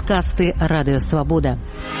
Подкасты «Радио Свобода».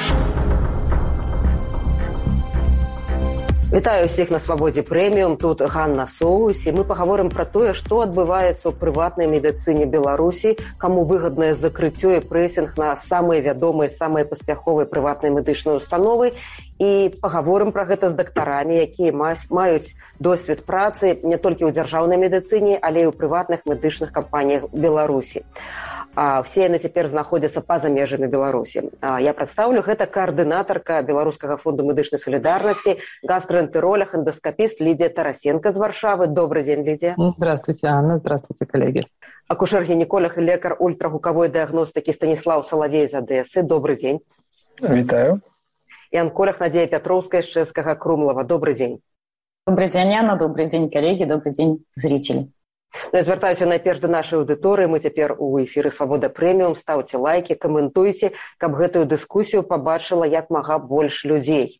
Вітаю ўсіх на Свабодзе Прэміум, тут Ганна Соус, і мы пагаворым пра тое, што адбываецца ў прыватнай медыцыне Беларусі, каму выгаднае закрыццё і прэсінг на самыя вядомыя, самыя паспяховыя прыватныя медычныя установы, і пагаворым пра гэта з дактарамі, якія маюць досвед працы не толькі ў дзяржаўнай медыцыне, але і ў прыватных медычных кампаніях Беларусі. Все яны цяпер знаходзяцца па-за межамі Беларусі. Я прадстаўлю, гэта каардынатарка Беларускага фонду медычнай салідарнасці, гастроэнтеролог, эндоскопіст Лидия Тарасенко з Варшавы. Добрый день, Лидия. Здравствуйте, Анна. Здравствуйте, коллеги. Акушер-гінеколог і лекар ультрагукавой дыягностыкі Станіслаў Салавей з Адэсы. Добрый день. Вітаю. І онколог Надзея Пятроўская з Чэшскага Крумлава. Добрый день. Добрый день, Анна. Добрый день, коллеги. Добрый день, зрители. Я звяртаюся найперш да нашай аўдыторыі. Мы цяпер у эфіры Свабода Прэміум. Стаўце лайкі, каментуйце, каб гэтую дыскусію пабачыла як мага больш людзей.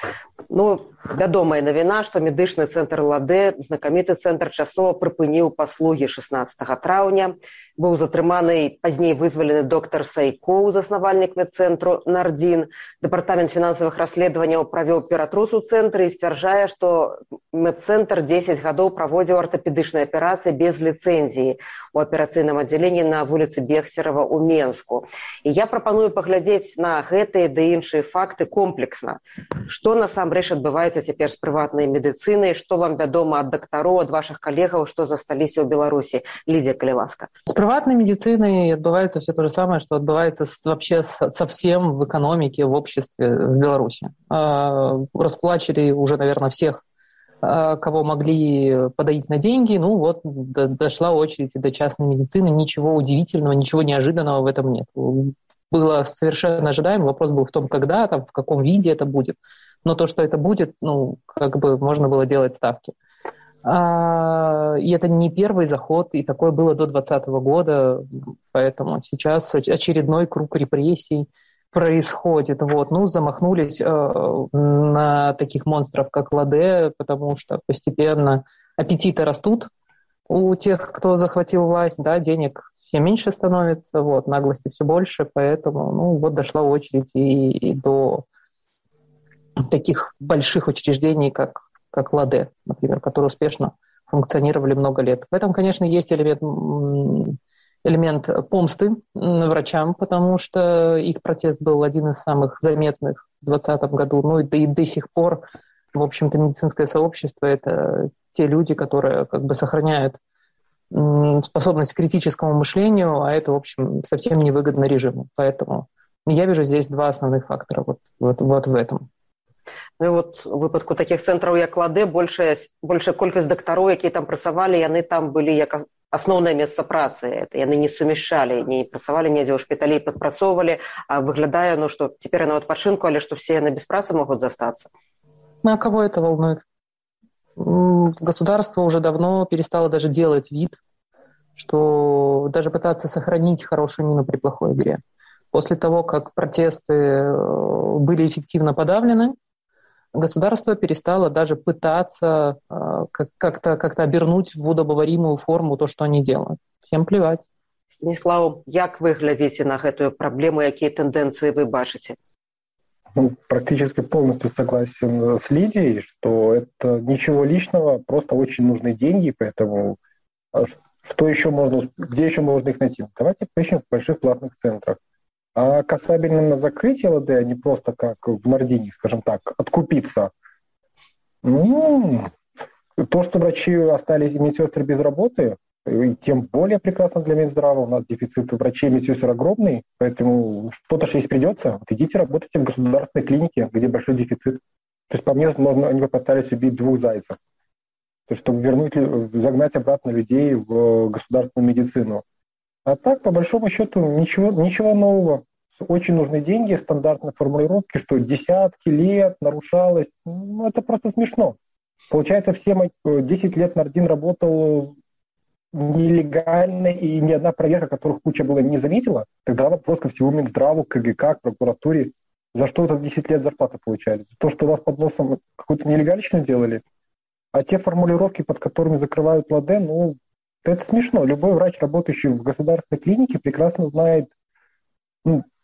Вядомая навіна, што медычны цэнтр ЛАДЭ, знакаміты цэнтр, часова прыпыніў паслугі 16 траўня. Быў затрыманы, пазней вызвалены доктар Сайкоў, заснавальнік медцэнтру Нардзін. Дэпартамент фінансавых расследаванняў правёў ператрус у цэнтры і сцвярджае, што медцэнтр 10 гадоў праводзіў артапедычныя аперацыі без ліцэнзіі у аперацыйным аддзяленні на вуліцы Бехцерава ў Менску. І я прапаную паглядзець на гэтыя ды іншыя факты комплексна. Што насамрэч адбываецца цяпер з прыватнай медыцынай, што вам вядома ад дактароў, ад вашых калегаў, што засталіся ў Беларусі? Лидия, калі ласка. С приватной медициной отбывается все то же самое, что отбывается вообще совсем в экономике, в обществе в Беларуси. Расплачили уже, наверное, всех, кого могли подоить на деньги. Дошла очередь до частной медицины. Ничего удивительного, ничего неожиданного в этом нет. Было совершенно ожидаемо. Вопрос был в том, когда, в каком виде это будет. Но то, что это будет, можно было делать ставки. И это не первый заход, и такое было до 2020 года, поэтому сейчас очередной круг репрессий происходит. Замахнулись на таких монстров, как ЛАДЭ, потому что постепенно аппетиты растут у тех, кто захватил власть, денег все меньше становится, наглости все больше, поэтому дошла очередь и до таких больших учреждений, как ЛАДЭ, например, которые успешно функционировали много лет. В этом, конечно, есть элемент помсты врачам, потому что их протест был один из самых заметных в 2020 году. И до сих пор, в общем-то, медицинское сообщество — это те люди, которые сохраняют способность к критическому мышлению, а это, в общем, совсем невыгодно режиму. Поэтому я вижу здесь два основных фактора в этом. У выпадку такіх цэнтраў, як ЛАДЭ, большая колькасць дактароў, якія там працавалі, яны там былі як асноўнае месца працы. Яны не сумяшчалі, не працавалі недзе ў шпіталі, падпрацоўвалі, а выглядае, што цяпер яны ў адпачынку, але што все яны без працы могуць застацца. А кого это волнует? Государство уже давно перестало даже делать вид, что даже пытаться сохранить хорошую мину при плохой игре. После того, как протесты были эффективно подавлены, государство перестало даже пытаться как-то обернуть в удобоваримую форму то, что они делают. Всем плевать. Станіслаў, як вы глядзіце на гэтую праблему, якія тэндэнцыі вы бачыце? Практически полностью согласен с Лидией, что это ничего личного, просто очень нужны деньги, поэтому где еще можно их найти? Давайте поищем в больших платных центрах. А касательно закрытия ЛАДЭ, а не просто как в Нардине, скажем так, откупиться. То, что врачи остались и медсестры без работы, тем более прекрасно для Минздрава. У нас дефицит врачей и медсестер огромный, поэтому что-то же есть придется. Идите работайте в государственной клинике, где большой дефицит. То есть, по мне, они попытались убить двух зайцев. То есть, чтобы загнать обратно людей в государственную медицину. А так, по большому счету, ничего нового. Очень нужны деньги, стандартные формулировки, что десятки лет нарушалось. Это просто смешно. Получается, все 10 лет Нардин работал нелегально, и ни одна проверка, которых куча была, не заметила. Тогда вопрос ко всему Минздраву, КГК, к прокуратуре. За что за 10 лет зарплата получается? За то, что у вас под носом какую-то нелегальщину делали? А те формулировки, под которыми закрывают ЛАДЭ, это смешно. Любой врач, работающий в государственной клинике, прекрасно знает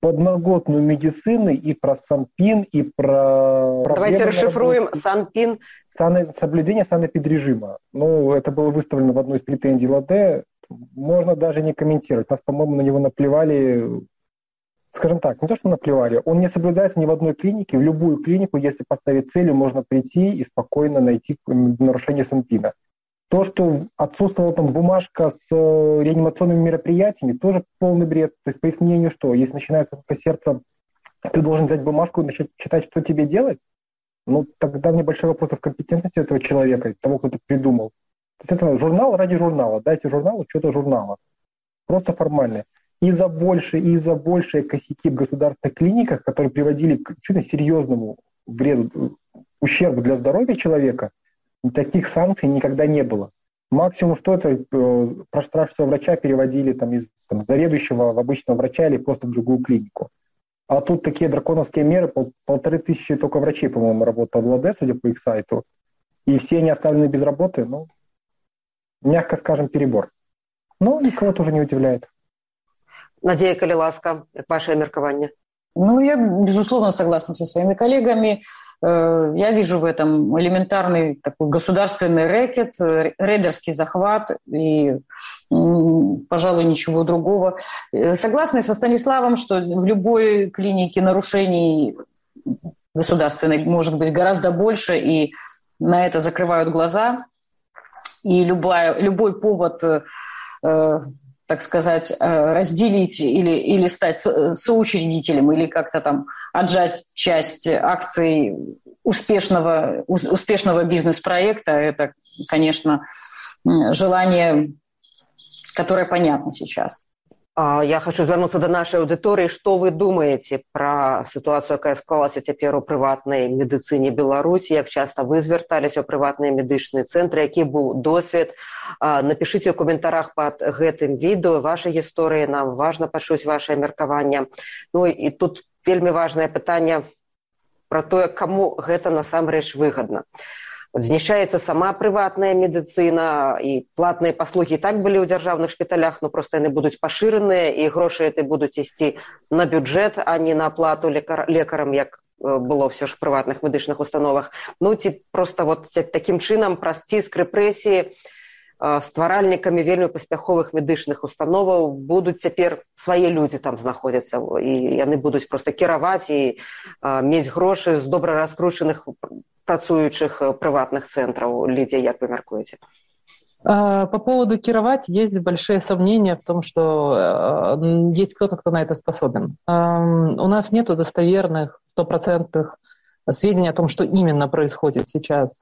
подноготную медицины и про Санпин, и про... Давайте расшифруем Санпин. Соблюдение санэпидрежима. Ну, это было выставлено в одной из претензий ЛАДЭ. Можно даже не комментировать. Нас, по-моему, на него наплевали... Скажем так, не то, что наплевали. Он не соблюдается ни в одной клинике. В любую клинику, если поставить целью, можно прийти и спокойно найти нарушение Санпина. То, что отсутствовала там бумажка с реанимационными мероприятиями, тоже полный бред. То есть, по их мнению, что если начинается только сердце, ты должен взять бумажку и начать читать, что тебе делать? Ну, тогда мне большой вопрос в компетентности этого человека, того, кто это придумал. То есть это журнал ради журнала. Дайте журналу что-то журнала. Просто формально. И за большие косяки в государственных клиниках, которые приводили к действительно серьезному вреду, ущербу для здоровья человека, таких санкций никогда не было. Максимум, что это проштрафившего врача переводили из заведующего в обычного врача или просто в другую клинику. А тут такие драконовские меры, 1500 только врачей, по-моему, работало в ЛАДЭ, судя по их сайту. И все они оставлены без работы, ну, мягко скажем, перебор. Но никого тоже не удивляет. Надея, коли ласка, как ваше меркование? Ну, я, безусловно, согласна со своими коллегами. Я вижу в этом элементарный такой государственный рэкет, рейдерский захват и, пожалуй, ничего другого. Согласна со Станиславом, что в любой клинике нарушений государственных может быть гораздо больше, и на это закрывают глаза. И любой повод, так сказать, разделить или стать соучредителем, или как-то там отжать часть акций успешного бизнес-проекта, это, конечно, желание, которое понятно сейчас. Я хочу звернуцца да нашай аўдыторыі. Што вы думаеце пра сітуацыю, якая склалася цяпер у прыватнай медыцыне Беларусі? Як часта вы звярталіся ў прыватныя медычныя цэнтры? Які быў досвед? Напішыце ў каментарах пад гэтым відэо вашай гісторыі. Нам важна пачуць вашае меркаванне. Ну і тут вельмі важнае пытанне пра тое, каму гэта насамрэч выгадна. Знішчаецца сама прыватная медыцына, і платныя паслугі і так былі ў дзяржаўных шпіталях, но проста яны будуць пашыраныя, і грошы гэты будуць ісці на бюджэт, а не на аплату лекарам, як было ўсё ж у прыватных медычных установах. Ну ці проста такім чынам праз ціск рэпрэсіі стваральнікамі вельмі паспяховых медычных установаў будуць цяпер свае людзі там знаходзяцца, і яны будуць проста кіраваць і мець грошы з добра раскручаных працующих приватных центров. Лидия, как вы меркуете? По поводу кировать есть большие сомнения в том, что есть кто-то, кто на это способен. У нас нет достоверных, стопроцентных сведений о том, что именно происходит сейчас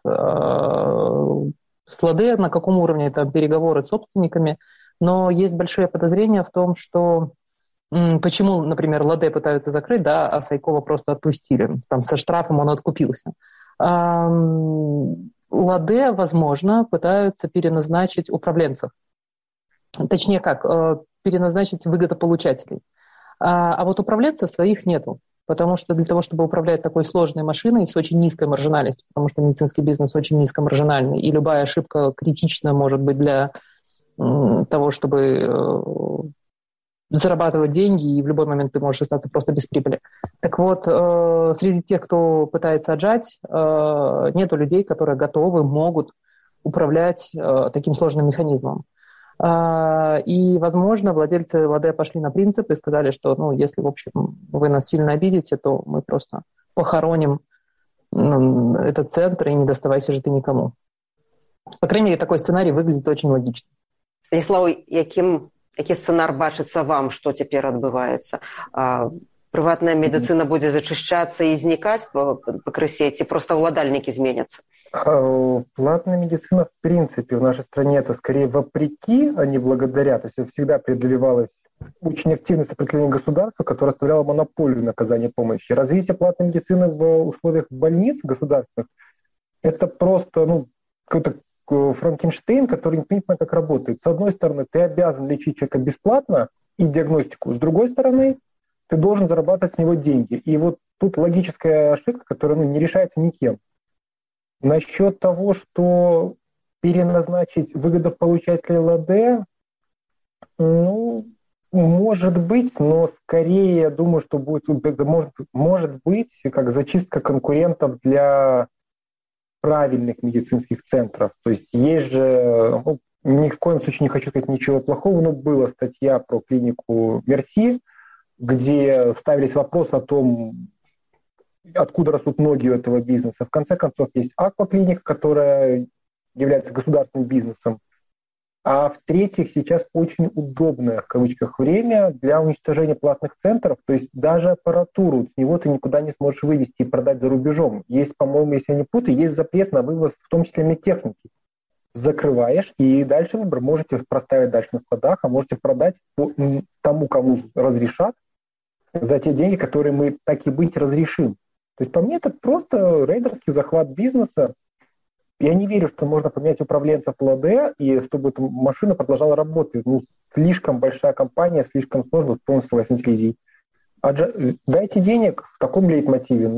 с ЛАДЭ, на каком уровне там переговоры с собственниками, но есть большие подозрения в том, что почему, например, ЛАДЭ пытаются закрыть, да, а Сайкова просто отпустили. Там со штрафом он откупился. ЛАДЭ, возможно, пытаются переназначить управленцев. Точнее как, переназначить выгодополучателей. А вот управленцев своих нету. Потому что для того, чтобы управлять такой сложной машиной с очень низкой маржинальностью, потому что медицинский бизнес очень низкомаржинальный, и любая ошибка критична может быть для того, чтобы зарабатывать деньги, и в любой момент ты можешь остаться просто без прибыли. Так вот, среди тех, кто пытается отжать, нету людей, которые готовы, могут управлять таким сложным механизмом. И, возможно, владельцы ЛАДЭ пошли на принцип и сказали, что, если, в общем, вы нас сильно обидите, то мы просто похороним этот центр и не доставайся же ты никому. По крайней мере, такой сценарий выглядит очень логично. Станислав, які сцэнар бачыцца вам, што цяпер адбываецца? Прыватная медыцына будзе зачышчацца і знікаць пакрысе, ці проста ўладальнікі зменяцца? Платная медицина, в принципе, в нашей стране это скорее вопреки, а не благодаря. То есть всегда преодолевалось очень активное сопротивление государства, которое оставляло монополию на оказание помощи. Развитие платной медицины в условиях больниц государственных – это просто какой-то Франкенштейн, который не понимает, как работает. С одной стороны, ты обязан лечить человека бесплатно и диагностику. С другой стороны, ты должен зарабатывать с него деньги. И вот тут логическая ошибка, которая не решается никем. Насчет того, что переназначить выгодополучателя ЛАДЭ, Может быть, но скорее я думаю, что будет, может быть, как зачистка конкурентов для правильных медицинских центров. То есть же, ни в коем случае не хочу сказать ничего плохого, но была статья про клинику Мерси, где ставились вопросы о том, откуда растут ноги у этого бизнеса. В конце концов, есть акваклиника, которая является государственным бизнесом. А в-третьих, сейчас очень удобное, в кавычках, время для уничтожения платных центров. То есть даже аппаратуру с него ты никуда не сможешь вывести и продать за рубежом. Есть, по-моему, если я не путаю, есть запрет на вывоз, в том числе медтехники. Закрываешь, и дальше выбор. Можете проставить дальше на складах, а можете продать тому, кому разрешат, за те деньги, которые мы так и быть разрешим. То есть по мне это просто рейдерский захват бизнеса. Я не верю, что можно поменять управленца в ЛАД, и чтобы эта машина продолжала работать. Слишком большая компания, слишком сложно, полностью согласен с Лидией. Дайте денег в таком лейтмотиве,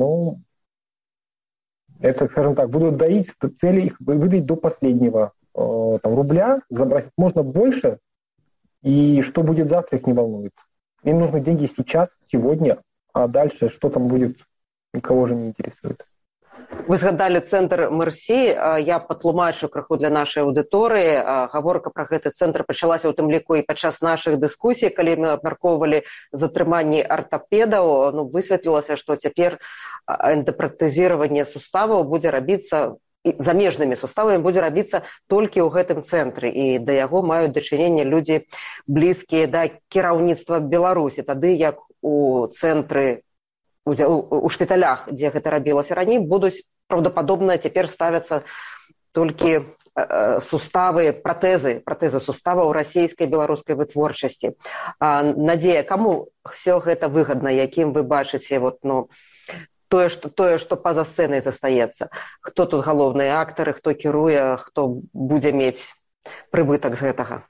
это, скажем так, будут доить цели, их выдать до последнего рубля, забрать можно больше, и что будет завтра, их не волнует. Им нужны деньги сейчас, сегодня, а дальше что там будет, никого же не интересует. Вы згадалі цэнтр Мерсі. Я патлумачу крыху для нашай аўдыторыі. Гаворка пра гэты цэнтр пачалася ў тым ліку і падчас нашых дыскусій, калі мы абмяркоўвалі затрыманні артапедаў. Высветлілася, што цяпер эндапратэзіраванне суставаў будзе рабіцца, замежнымі суставамі будзе рабіцца толькі ў гэтым цэнтры. І да яго маюць дачыненне людзі блізкія да кіраўніцтва Беларусі. Тады як у цэнтры у шпіталях, дзе гэта рабілася раней, будуць праўдападобна цяпер ставяцца толькі суставы, пратэзы суставаў расійскай беларускай вытворчасці. Надзея, каму все гэта выгадна, якім вы бачыце тое, што па-за сцэнай застаецца? Хто тут галоўныя актары, хто кіруе, хто будзе мець прыбытак з гэтага?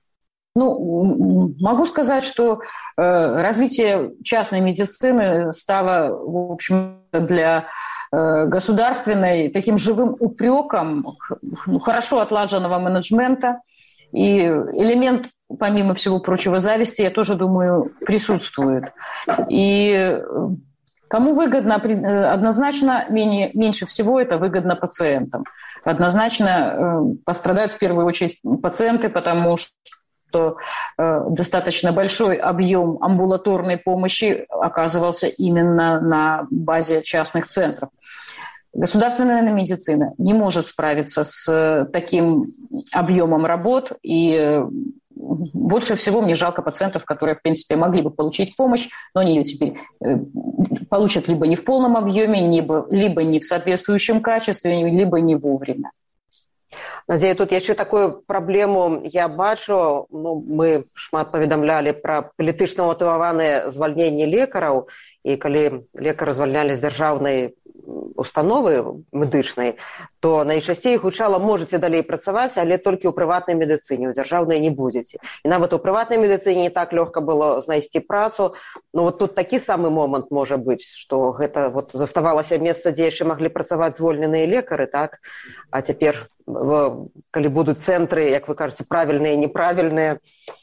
Могу сказать, что развитие частной медицины стало, в общем, для государственной таким живым упреком хорошо отлаженного менеджмента. И элемент, помимо всего прочего, зависти, я тоже думаю, присутствует. И кому выгодно? Однозначно, меньше всего это выгодно пациентам. Однозначно пострадают в первую очередь пациенты, потому что достаточно большой объем амбулаторной помощи оказывался именно на базе частных центров. Государственная медицина не может справиться с таким объемом работ, и больше всего мне жалко пациентов, которые, в принципе, могли бы получить помощь, но они ее теперь получат либо не в полном объеме, либо не в соответствующем качестве, либо не вовремя. Надзея, тут яшчэ такую праблему я бачу. Мы шмат паведамлялі пра палітычна матываваныя звальненні лекараў, і калі лекары звальнялі з дзяржаўнай установы медычнай, то найчасцей гучала: можаце далей працаваць, але толькі ў прыватнай медыцыне, у дзяржаўнай не будзеце. І нават у прыватнай медыцыне не так лёгка было знайсці працу. Тут такі самы момант можа быць, што гэта заставалася месца, дзе яшчэ маглі працаваць звольненыя лекары, так? А цяпер, калі будуць цэнтры, як вы кажаце, правільныя і неправільныя,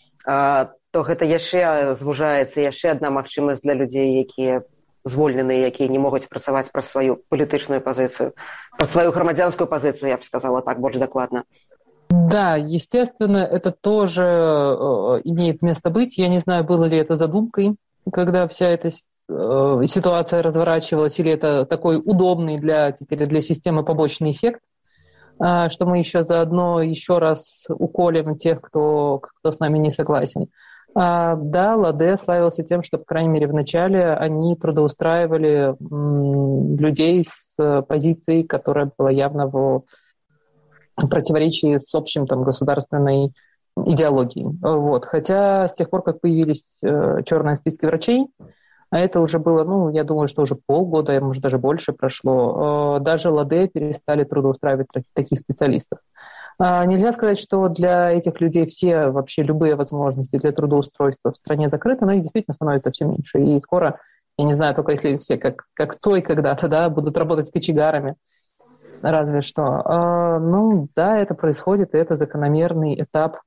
то гэта яшчэ звужаецца, яшчэ адна магчымасць для людзей, якія звольненыя, якія не могуць працаваць праз сваю палітычную пазіцыю, праз сваю грамадзянскую пазіцыю, я б сказала так, больш дакладна. Да, естественно, это тоже имеет место быть. Я не знаю, было ли это задумкой, когда вся эта ситуация разворачивалась, или это такой удобный теперь для системы побочный эффект, что мы еще заодно еще раз уколем тех, кто с нами не согласен. Да, ЛАД славился тем, что, по крайней мере, в начале они трудоустраивали людей с позицией, которая была явно в противоречии с общим государственной идеологией. Хотя с тех пор, как появились черные списки врачей, а это уже было, я думаю, что уже полгода, может, даже больше прошло, даже ЛАД перестали трудоустраивать таких специалистов. Нельзя сказать, что для этих людей все вообще любые возможности для трудоустройства в стране закрыты, но их действительно становится все меньше. И скоро, я не знаю, только если все как Цой когда-то, будут работать с кочегарами, разве что. Да, это происходит, и это закономерный этап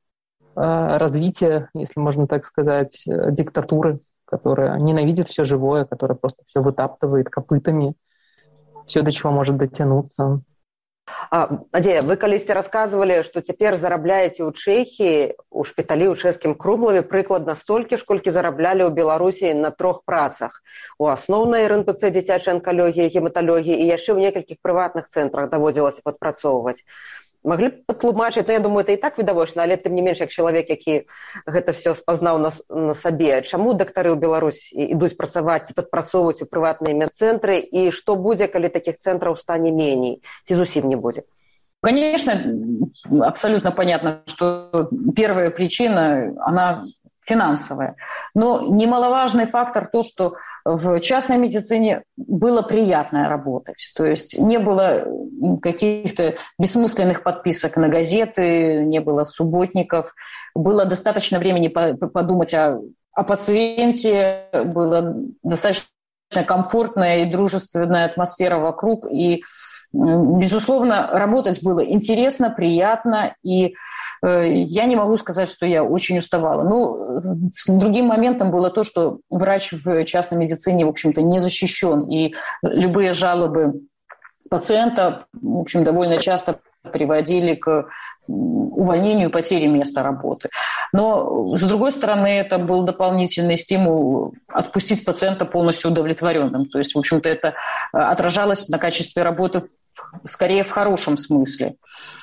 развития, если можно так сказать, диктатуры, которая ненавидит все живое, которая просто все вытаптывает копытами, все, до чего может дотянуться. Надзея, вы калісьці рассказывали, что теперь зарабляете у Чехии, у шпиталі у чэшскім Крумлаве прыкладна столькі ж, колькі зараблялі ў Беларусі на 3 працах. У асноўнай РНПЦ дзіцячай анкалогіі, гематалогіі і яшчэ ў некалькіх прыватных цэнтрах даводзілася падпрацоўваць. Маглі б патлумачыць, я думаю, это і так відавочна, але тым не менш, як чалавек, які гэта все спазнаў на сабе, чаму дактары ў Беларусі ідуць працаваць ці падпрацоўваць у прыватныя медцэнтры, і што будзе, калі такіх цэнтраў стане меней, ці зусім не будзе? Конечно, абсолютно понятно, что первая причина, она финансовая. Но немаловажный фактор то, что в частной медицине было приятно работать. То есть не было каких-то бессмысленных подписок на газеты, не было субботников. Было достаточно времени подумать о пациенте, была достаточно комфортная и дружественная атмосфера вокруг. И, безусловно, работать было интересно, приятно, и я не могу сказать, что я очень уставала. Но другим моментом было то, что врач в частной медицине, в общем-то, не защищен, и любые жалобы пациента, в общем, довольно часто приводили к увольнению и потере места работы. Но, с другой стороны, это был дополнительный стимул отпустить пациента полностью удовлетворенным. То есть, в общем-то, это отражалось на качестве работы скорее в хорошем смысле.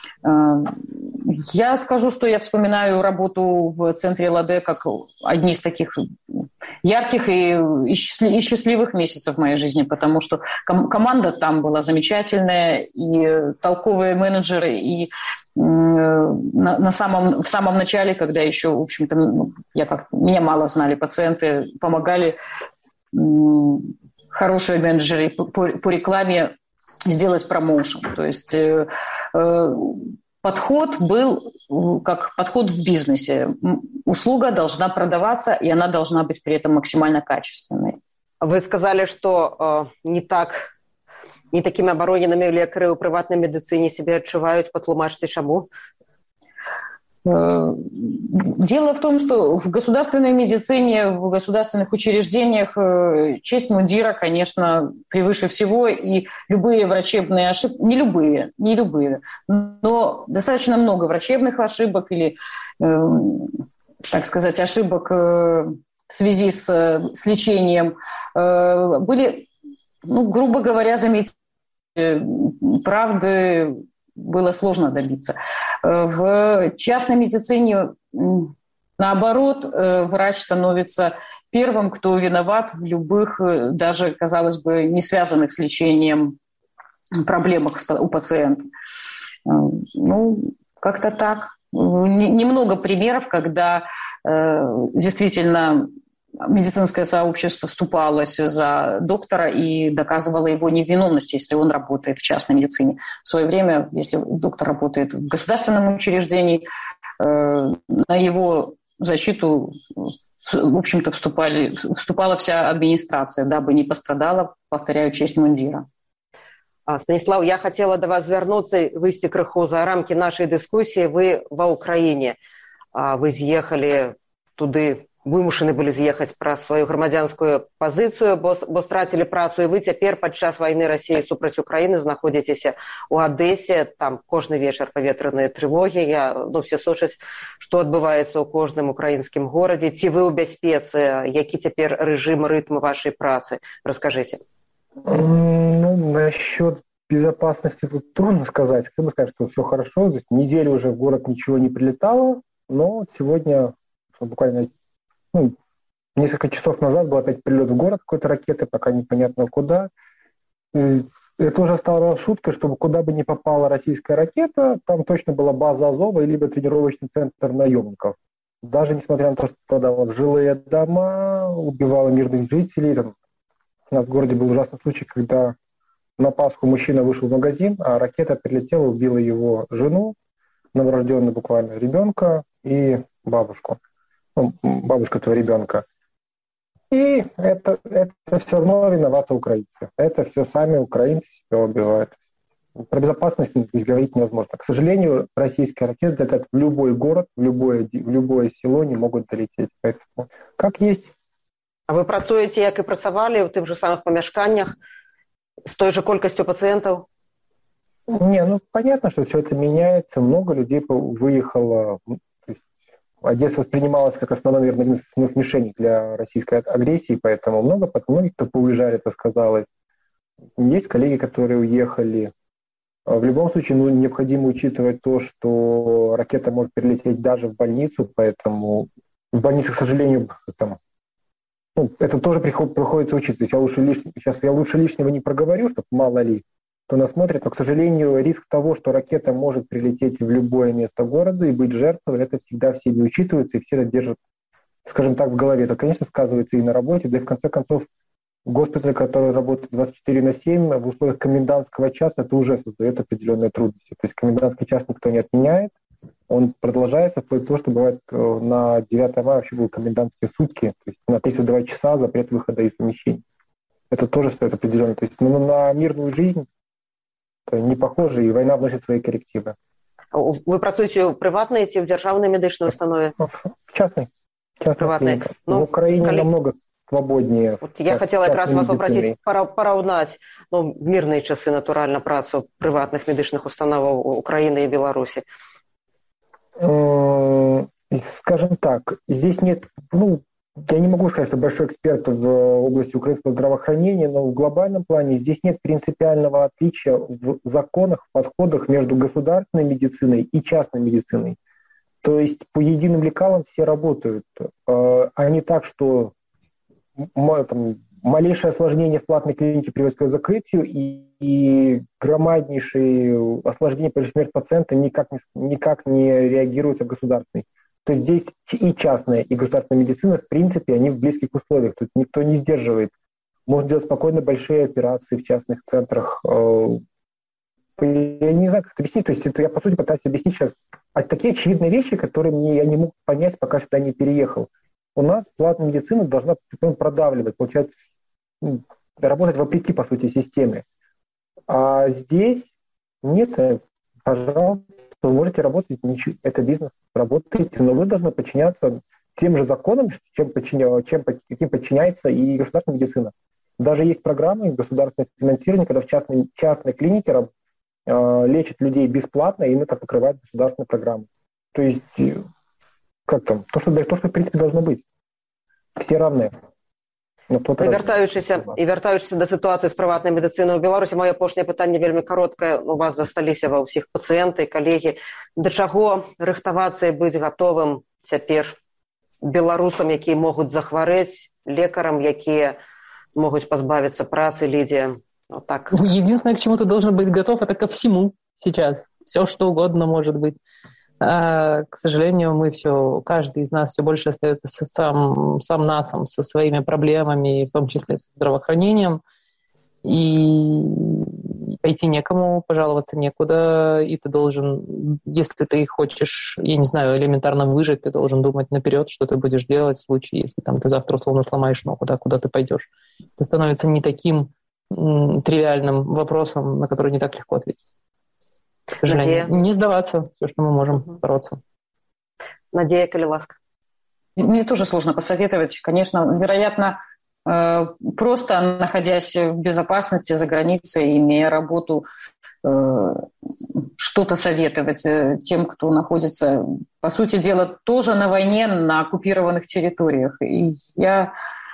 Я скажу, что я вспоминаю работу в центре ЛАД как одни из таких ярких и счастливых месяцев в моей жизни, потому что команда там была замечательная, и толковые менеджеры, и в самом начале, когда еще, в общем-то, меня мало знали пациенты, помогали хорошие менеджеры по рекламе сделать промоушен. То есть подход был как подход в бизнесе. Услуга должна продаваться, и она должна быть при этом максимально качественной. Вы сказали, что не такими абароненымі лекары ў прыватнай медыцыне себе адчуваюць, патлумачце чаму? Дело в том, что в государственной медицине, в государственных учреждениях честь мундира, конечно, превыше всего, и любые врачебные ошибки, не любые, но достаточно много врачебных ошибок или, так сказать, ошибок в связи с лечением были, грубо говоря, заметить правды было сложно добиться. В частной медицине, наоборот, врач становится первым, кто виноват в любых, даже, казалось бы, не связанных с лечением проблемах у пациента. Как-то так. Немного примеров, когда действительно медицинское сообщество вступалось за доктора и доказывало его невиновность, если он работает в частной медицине. В свое время, если доктор работает в государственном учреждении, на его защиту, в общем-то, вступала вся администрация, дабы не пострадала, повторяю, честь мундира. Станислав, я хотела до вас звярнуцца, выйсці крыху за рамки нашей дискуссии. Вы ва Украине, вы з'ехали туды, вымушаны былі з'ехаць праз сваю грамадзянскую пазіцыю, бо страцілі працу, і вы цяпер падчас вайны Расіі супраць Украіны знаходзіцеся у Адэсе, там кожны вечар паветраныя трывогі, все сочаць, што адбываецца ў кожным украінскім горадзе. Ці вы ў бяспецы, які цяпер рэжым, рытм вашай працы? Расскажите. Насчет безопасности тут трудно сказать. Хотел бы сказать, что все хорошо. Неделю уже в город ничего не прилетало, но сегодня буквально несколько часов назад был опять прилет в город какой-то ракеты, пока непонятно куда. Это уже стало шуткой, чтобы куда бы ни попала российская ракета, там точно была база Азова, либо тренировочный центр наемников. Даже несмотря на то, что туда жилые дома, убивало мирных жителей. У нас в городе был ужасный случай, когда на Пасху мужчина вышел в магазин, а ракета прилетела, убила его жену, новорожденного буквально ребенка и бабушку. Бабушка твоего ребенка. И это все равно виноваты украинцы. Это все сами украинцы себя убивают. про безопасность здесь говорить невозможно. К сожалению, российские ракеты летят в любой город, в любое село не могут долететь. Поэтому как есть. А вы працуеце, як і працавалі ў тых же самых памяшканнях с той же колькостью пациентов? Не, ну понятно, что все это меняется. Много людей выехало. То есть Одесса воспринималась как основной, наверное, один из основных мишеней для российской агрессии, поэтому многие, кто поуезжали, это сказалось. Есть коллеги, которые уехали. В любом случае, необходимо учитывать то, что ракета может перелететь даже в больницу, поэтому в больнице, к сожалению, это тоже приходится учитывать. Я лучше лишнего не проговорю, чтобы мало ли кто нас смотрит, но, к сожалению, риск того, что ракета может прилететь в любое место города и быть жертвой, это всегда все не учитывается, и все это держат, скажем так, в голове. Это, конечно, сказывается и на работе, да и в конце концов госпиталь, который работает 24/7 в условиях комендантского часа, это уже создает определенные трудности. То есть комендантский час никто не отменяет, он продолжается, вплоть до того, что бывает на 9 мая вообще были комендантские сутки, то есть на 32 часа запрет выхода из помещений. Это тоже стоит определенно. То есть на мирную жизнь это не похоже, и война вносит свои коррективы. Вы працуеце ў прыватнай ці ў дзяржаўнай медычнай установе? В частной. Прыватнай. В Украине намного свободнее. Я хотела как раз вас попросить пораўнаць в мирные часы, натурально, працу прыватных медычных установаў Украины и Беларуси. Скажем так, здесь нет, я не могу сказать, что большой эксперт в области украинского здравоохранения, но в глобальном плане здесь нет принципиального отличия в законах, в подходах между государственной медициной и частной медициной. То есть по единым лекалам все работают, а не так, что малейшее осложнение в платной клинике приводит к закрытию, и громаднейшие осложнения при смерти пациента никак не реагируются в государственной. То есть здесь и частная, и государственная медицина, в принципе, они в близких условиях. Тут никто не сдерживает. Можно делать спокойно большие операции в частных центрах. Я не знаю, как это объяснить. То есть это я, по сути, пытаюсь объяснить сейчас такие очевидные вещи, которые я не мог понять, пока сюда не переехал. У нас платная медицина должна продавливать, получается, работать вопреки, по сути, системе. А здесь нет, пожалуйста, вы можете работать, это бизнес, работаете, но вы должны подчиняться тем же законам, каким подчиняется и государственная медицина. Даже есть программы государственного финансирования, когда в частной клинике лечат людей бесплатно, и им это покрывает государственная программа. То есть, то, что в принципе должно быть. Все равны. І вяртаючыся да сітуацыі з прыватнай медыцынай у Беларусі, маё апошняе пытанне вельмі кароткае. У вас засталіся ва ўсіх пацыенты, калегі. Да чаго рыхтавацца і быць гатовым цяпер беларусам, якія могуць захварэць, лекарам, якія могуць пазбавіцца працы, Лидия? Вот так. Единственное, к чему ты должен быть готов, это ко всему сейчас. Все, что угодно может быть. К сожалению, каждый из нас все больше остается сам насом, со своими проблемами, в том числе со здравоохранением. И пойти некому, пожаловаться некуда, и ты должен, если ты хочешь, я не знаю, элементарно выжить, ты должен думать наперед, что ты будешь делать в случае, если ты завтра условно сломаешь ногу, куда ты пойдешь. Это становится не таким тривиальным вопросом, на который не так легко ответить. К сожалению. Надея. Не сдаваться, все, что мы можем, бороться. Надея, коли ласка. Мне тоже сложно посоветовать. Конечно, вероятно, просто находясь в безопасности за границей, имея работу, что-то советовать тем, кто находится, по сути дела, тоже на войне, на оккупированных территориях. И я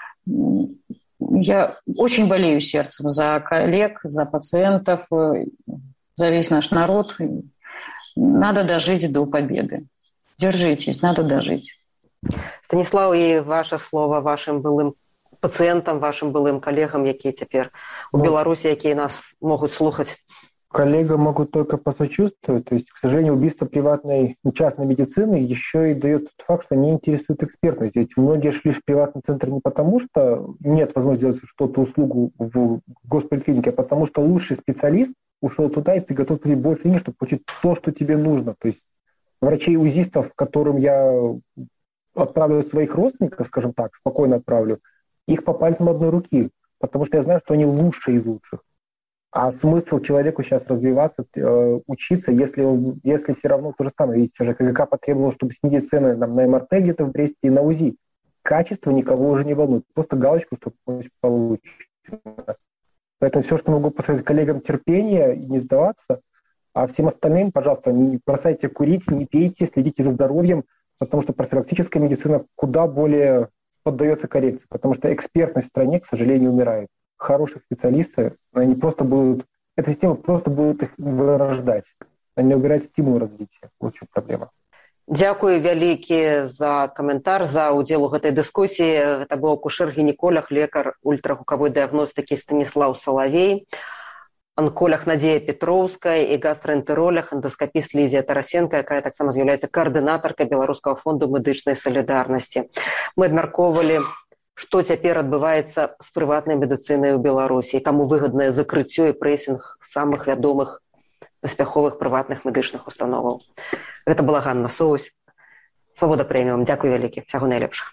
очень болею сердцем за коллег, за пациентов, за весь наш народ. Надо дожить до победы. Держитесь, надо дожить. Станислав, і ваше слово вашим былым пациентам, вашим былым коллегам, які цяпер у Беларуси, якія нас могут слухать. Коллегам могут только посочувствовать. То есть, к сожалению, убийство приватной и частной медицины еще и дает тот факт, что не интересует экспертность. Ведь многие шли в приватный центр не потому, что нет возможности сделать что-то услугу в госполиклинике, а потому что лучший специалист ушел туда, и ты готов платить больше денег, чтобы получить то, что тебе нужно. То есть врачей-узистов, которым я отправлю своих родственников, скажем так, спокойно отправлю, их по пальцам одной руки, потому что я знаю, что они лучшие из лучших. А смысл человеку сейчас развиваться, учиться, если все равно то же самое. Ведь ЖКГК потребовал, чтобы снизить цены на МРТ где-то в Бресте и на УЗИ. Качество никого уже не волнует. Просто галочку, чтобы получить. Поэтому все, что могу посоветовать коллегам, терпение и не сдаваться. А всем остальным, пожалуйста, не бросайте курить, не пейте, следите за здоровьем, потому что профилактическая медицина куда более поддается коррекции, потому что экспертность в стране, к сожалению, умирает. Хорошие специалисты, они просто будут, эта система просто будет их вырождать, они убирают стимул развития. Вот в чем проблема. Дзякую вялікі за каментар, за ўдзел у гэтай дыскусіі. Гэта быў акушэр-гінеколог, лекар ультрагукавой дыягностыкі Станіслаў Салавей, онколог Надзея Петроўская і гастраэнтэролог, эндаскапіст Лізія Тарасенко, якая таксама з'яўляецца каардынатаркай Беларускага фонду медычнай салідарнасці. Мы абмяркоўвалі, што цяпер адбываецца з прыватнай медыцынай у Беларусі, каму выгаднае закрыццё і прэсінг самых вядомых паспяховых прыватных медычных установаў. Гэта была Ганна Соусь. Свабода Прэміум. Дзякуй вялікі. Всяго найлепшага.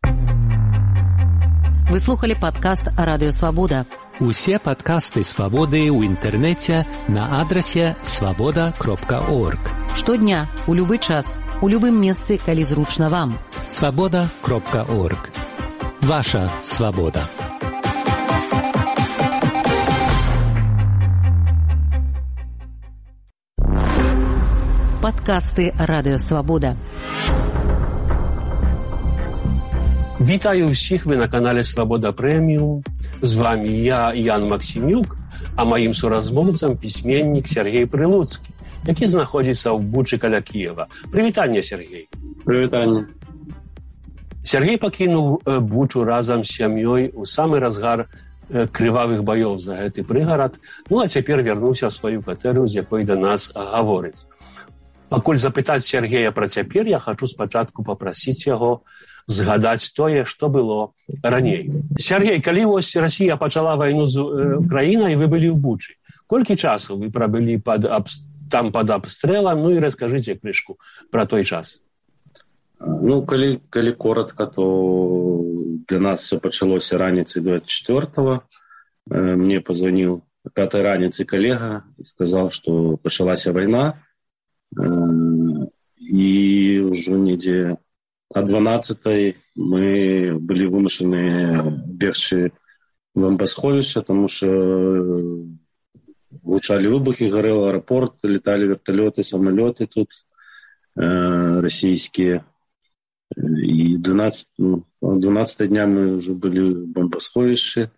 Вы слухали падкаст Радыё Свабода. Усе падкасты Свабоды ў інтэрнэце на адрасе свабода.орг. Штодня, у любы час, у любым месцы, калі зручна вам. свабода.орг. Ваша свабода. Падкасты Радыё Свабода. Вітаю ўсіх, вы на канале Свабода Прэміум. З вами я, Ян Максімюк, а маім суразмоўцам пісьменнік Сергей Прылуцкі, які знаходзіцца ў Бучы каля Кіева. Прывітанне, Сергей. Прывітанне. Сергей пакінуў Бучу разам з сям'ёй у самы разгар крывавых баёў за гэты прыгарад, ну а цяпер вярнуўся ў сваю кватэру, з якой да нас гаворыць. Пакуль запытаць Сергея пра цяпер, я хачу спачатку папрасіць яго згадаць тое, што было раней. Сергей, калі вось Расія пачала вайну з Украінай, вы былі ў Бучы. Колькі часу вы прабылі там пад абстрэлам? Ну і раскажыце крышку пра той час. Ну, калі коротко, то для нас все пачалося раніцай 24-го. Мне позвонил 5-й раніцы калега і сказаў, што пачалася вайна. І ўжо недзе а 12-й мы былі вымушаны бегчы в бомбасховішча, тому що гучалі выбухі, гарэў аэрапорт, леталі верталёты, самалёты тут расійскія. І 12 дня мы ўжо былі в бомбасховішчы.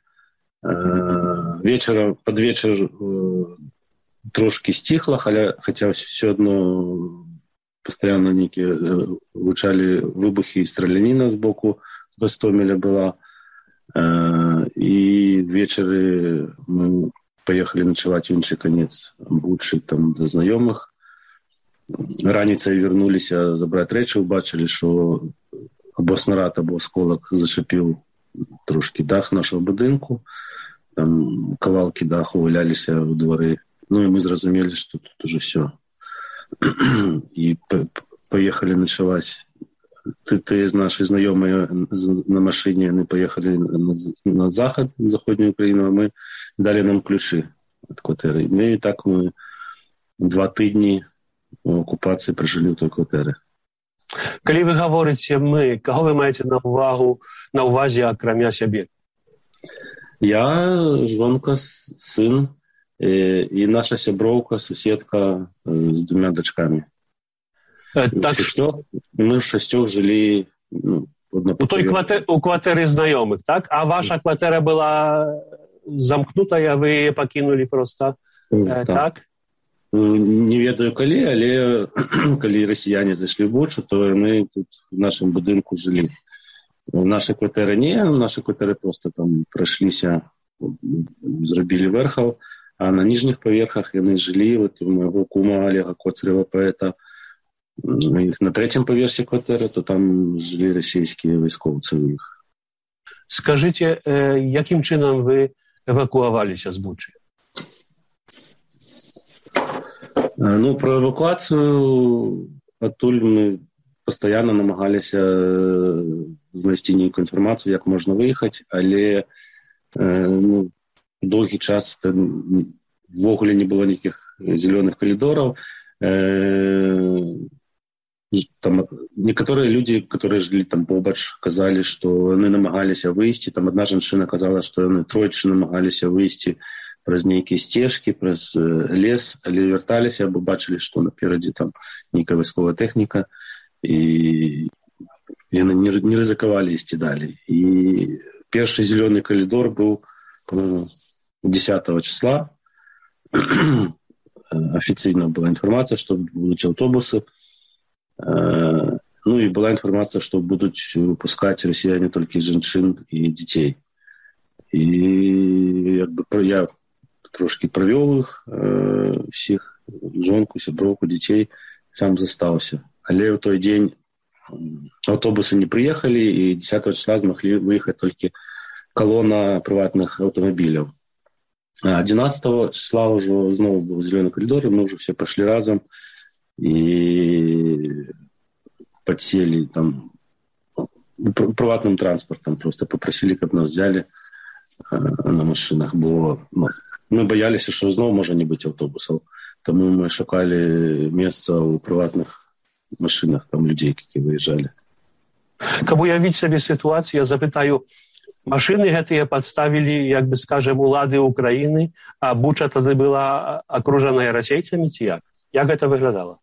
Пад вечар трошки стихло, хотя все одно постоянно некие гучали выбухи и стрелянина сбоку Гостомеля была. И вечеры мы поехали ночевать в інший конец Бучи, там до знайомых. Раніцай вернуліся забраць рэчы, убачылі, што або снарад, або асколак зачапіў трошки дах нашего будынку. Там кавалкі даху валяліся ў двары. Ну и мы зразумелі, што тут уже все. И поехали ночевать. Ты наши знакомые на машине, они поехали на заход, на Заходнюю Украину, а мы дали нам ключи от квартиры. И так мы 2 тыдні у окупації прожили в той квартирі. Калі вы говорите «мы», кого вы маєте на увазі, акрамя сябе? Я, жонка, сын, и наша сяброўка, суседка с 2 дочками. Мы в 6 жили у кватэры знаёмых, так? А ваша кватэра была замкнутая, вы яе пакінулі проста так? Не ведаю калі, але калі расіяне зайшлі в Бучу, то мы тут в нашым будынку жылі. Наша кватэра не, наша кватэра просто там прайшліся, зрабілі верхаў, а на ніжніх паверхах яны жылі, вот у майго кума Олега Коцарева, паэта, на 3-м паверсе кватэры, то там жылі расійскія вайскоўцы у іх. Скажыце, якім чынам вы эвакуаваліся з Бучы? Ну, про эвакуацыю адтуль мы пастаянна намагаліся знайсці нейкую інфармацыю, як можна выехаць, але доўгі час ввогуле не было ніякіх зеленых калідораў. Там некаторыя людзі, которые жылі там побач, казалі, што яны намагаліся выйсці. Там адна жанчына казала, што яны тройчы намагаліся выйсці праз нейкія сцежкі, праз лес, але вярталіся, або бачылі, што наперадзе там нейкая вайсковая тэхніка, і яны не рызыкавалі ісці далей. І першы зеленый калідор быў, по-моему, 10 числа. Офіцыйна была інфармацыя, што будуць аўтобусы. Ну і была інфармацыя, што будуць выпускаць расіяне толькі жанчын і дзяцей. І як бы я трошки правёў іх, усіх, жонку, сяброўку, дзяцей, сам застаўся. Але ў той дзень аўтобусы не прыехалі, і 10 числа змаглі выехаць толькі калона прыватных аўтамабіляў. 11 числа ўжо зноў быў зеленый калідор, і мы ўжо все пайшлі разам і падселі там прыватным транспартам, просто попросілі, каб нас взяли на машинах, бо мы баяліся, што зноў можа не быць аўтобусаў. Таму мы шукалі месца ў прыватных машинах, там людзей, які выязджалі. Каб уявіць сабе сітуацыю, я запытаю, машыны гэтыя падставілі, як бы скажем, улады Украіны, а Буча тады была акружаная расейцамі, ці як? Як гэта выглядала?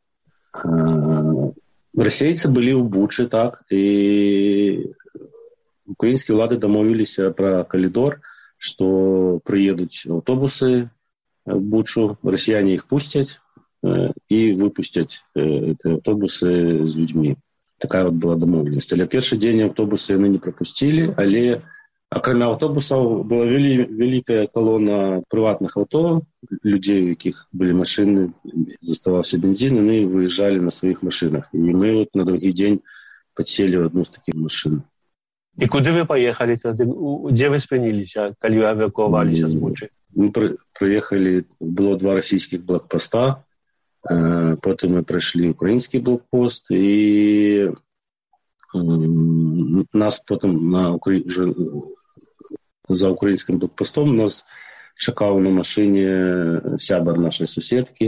Расейцы былі ў Бучы, так, і украінскія ўлады дамовіліся пра калідор, што прыедуць аўтобусы в Бучу, расіяне іх пусцяць і выпусцяць аўтобусы з людзьмі. Такая вот была дамоўленасць. Але першы дзень аўтобусы яны не прапусцілі, але акрамя аўтобусаў была вялікая калона прыватных аўто, людзей, у якіх былі машыны, заставаўся бензін, яны выязджалі на сваіх машынах. І мы вот на другі дзень падселі ў адну з такіх машын. І куды вы паехалі тады? Дзе вы спыніліся, калі эвакуаваліся з Бучы? Мы прыехалі, было 2 расійскіх блокпоста, потым мы прайшлі украінскі блокпост, і нас потым за украінскім блокпостом нас чакаў на машыне сябар нашай суседкі,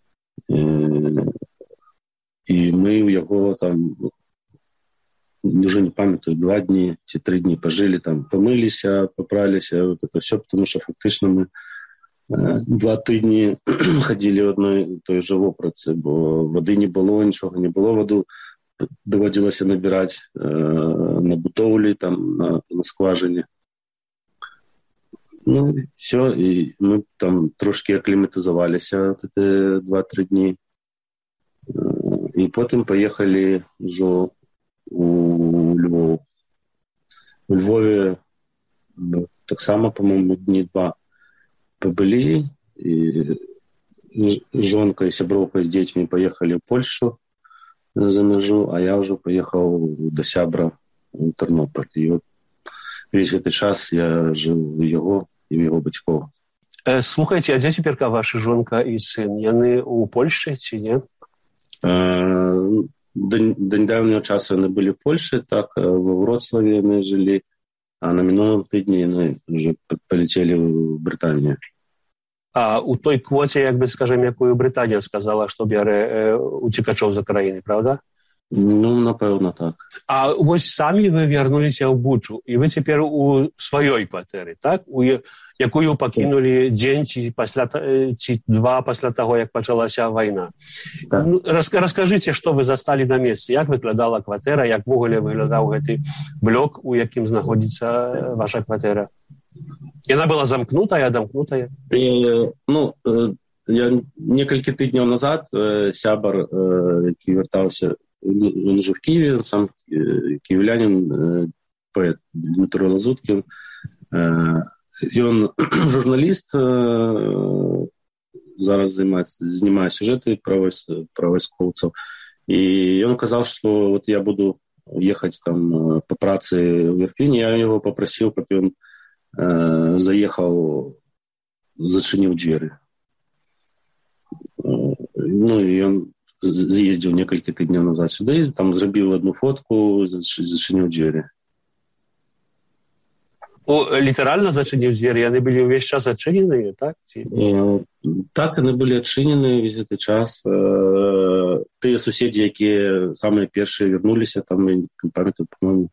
і мы ў яго там, уже не памятаю, 2 дні ці 3 дні пажылі, там памыліся, папраліся, вот это все, потому что фактычна мы 2 тыдні хадзілі ў адной той жа вопратцы, бо вады не было, нічога не было, ваду даводзілася набіраць на бутоўлі, там на скважыне. Ну, все, і мы там трошки акліматызаваліся эти 2-3 дні. І потым паехалі ўжо у Львов. У Львове таксама, по-моему, дні 2 пабылі, і жонка і сяброўка з дзецьмі паехалі ў Польшу за мяжу, а я ўжо паехаў да сябра ў Тэрнопаль. І вот весь гэты час я жыў у яго і ў яго бацькоў. Слухайце, а дзе цяперка ваша жонка і сын? Яны ў Польшчы ці не? До недавнего часу яны былі в Польше, так, во Вроцлаве яны жылі, а на мінулым тыдні яны уже полетели в Брытанію. А у той квоце, як бы скажем, якую Брытанія сказала, што бярэ уцекачоў з краіны, правда? Ну, напэўна, так. А вось самі вы вярнуліся ў Бучу, і вы цяпер у сваёй кватэры, так? Якую пакінулі дзень ці 2 пасля таго, як пачалася вайна. Так. Ну, раскажыце, што вы засталі на месцы, як выглядала кватэра, як ввогуле выглядаў гэты блок, у якім знаходзіцца ваша кватэра? Яна была замкнутая, адамкнутая? Ну, я некалькі тыдняў назад сябар, які вяртаўся, он уже в Киеве, сам киевлянин, поэт Дмитро Лазуткин, и он журналист, зараз знімає сюжеты про войсковцев, и он сказал, что вот я буду ехать там по праце в Ирпене, я его попросил, как он заехал, зачинил двери. Ну, и он з'ездзіў некалькі тыдняў назад сюды, там зрабіў одну фотку, зачинил двери. Літаральна зачыніў дзверы, яны былі ўвесь час адчыненыя, так? Так, яны былі адчынены ўвесь гэты час. Тыя суседзі, якія самыя першыя вярнуліся, там, я не памятаю, по-моему,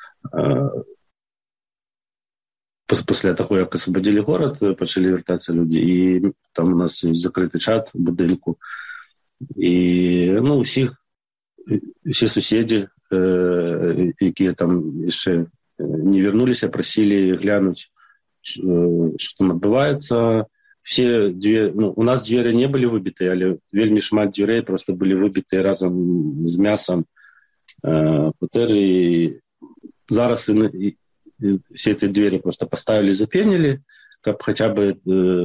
пасля таго, як асвабадзілі горад, пачалі вяртацца людзі, і там у нас ёсць закрыты чат у будынку. І, усе суседзі, якія там яшчэ не вярнуліся, прасілі глянуць, што там адбываецца. Все у нас дзверы не былі выбітыя, але вельмі шмат дзвярэй проста былі выбітыя разам з мясам кватэры. І зараз все эти двери просто поставили, запенили, каб хотя бы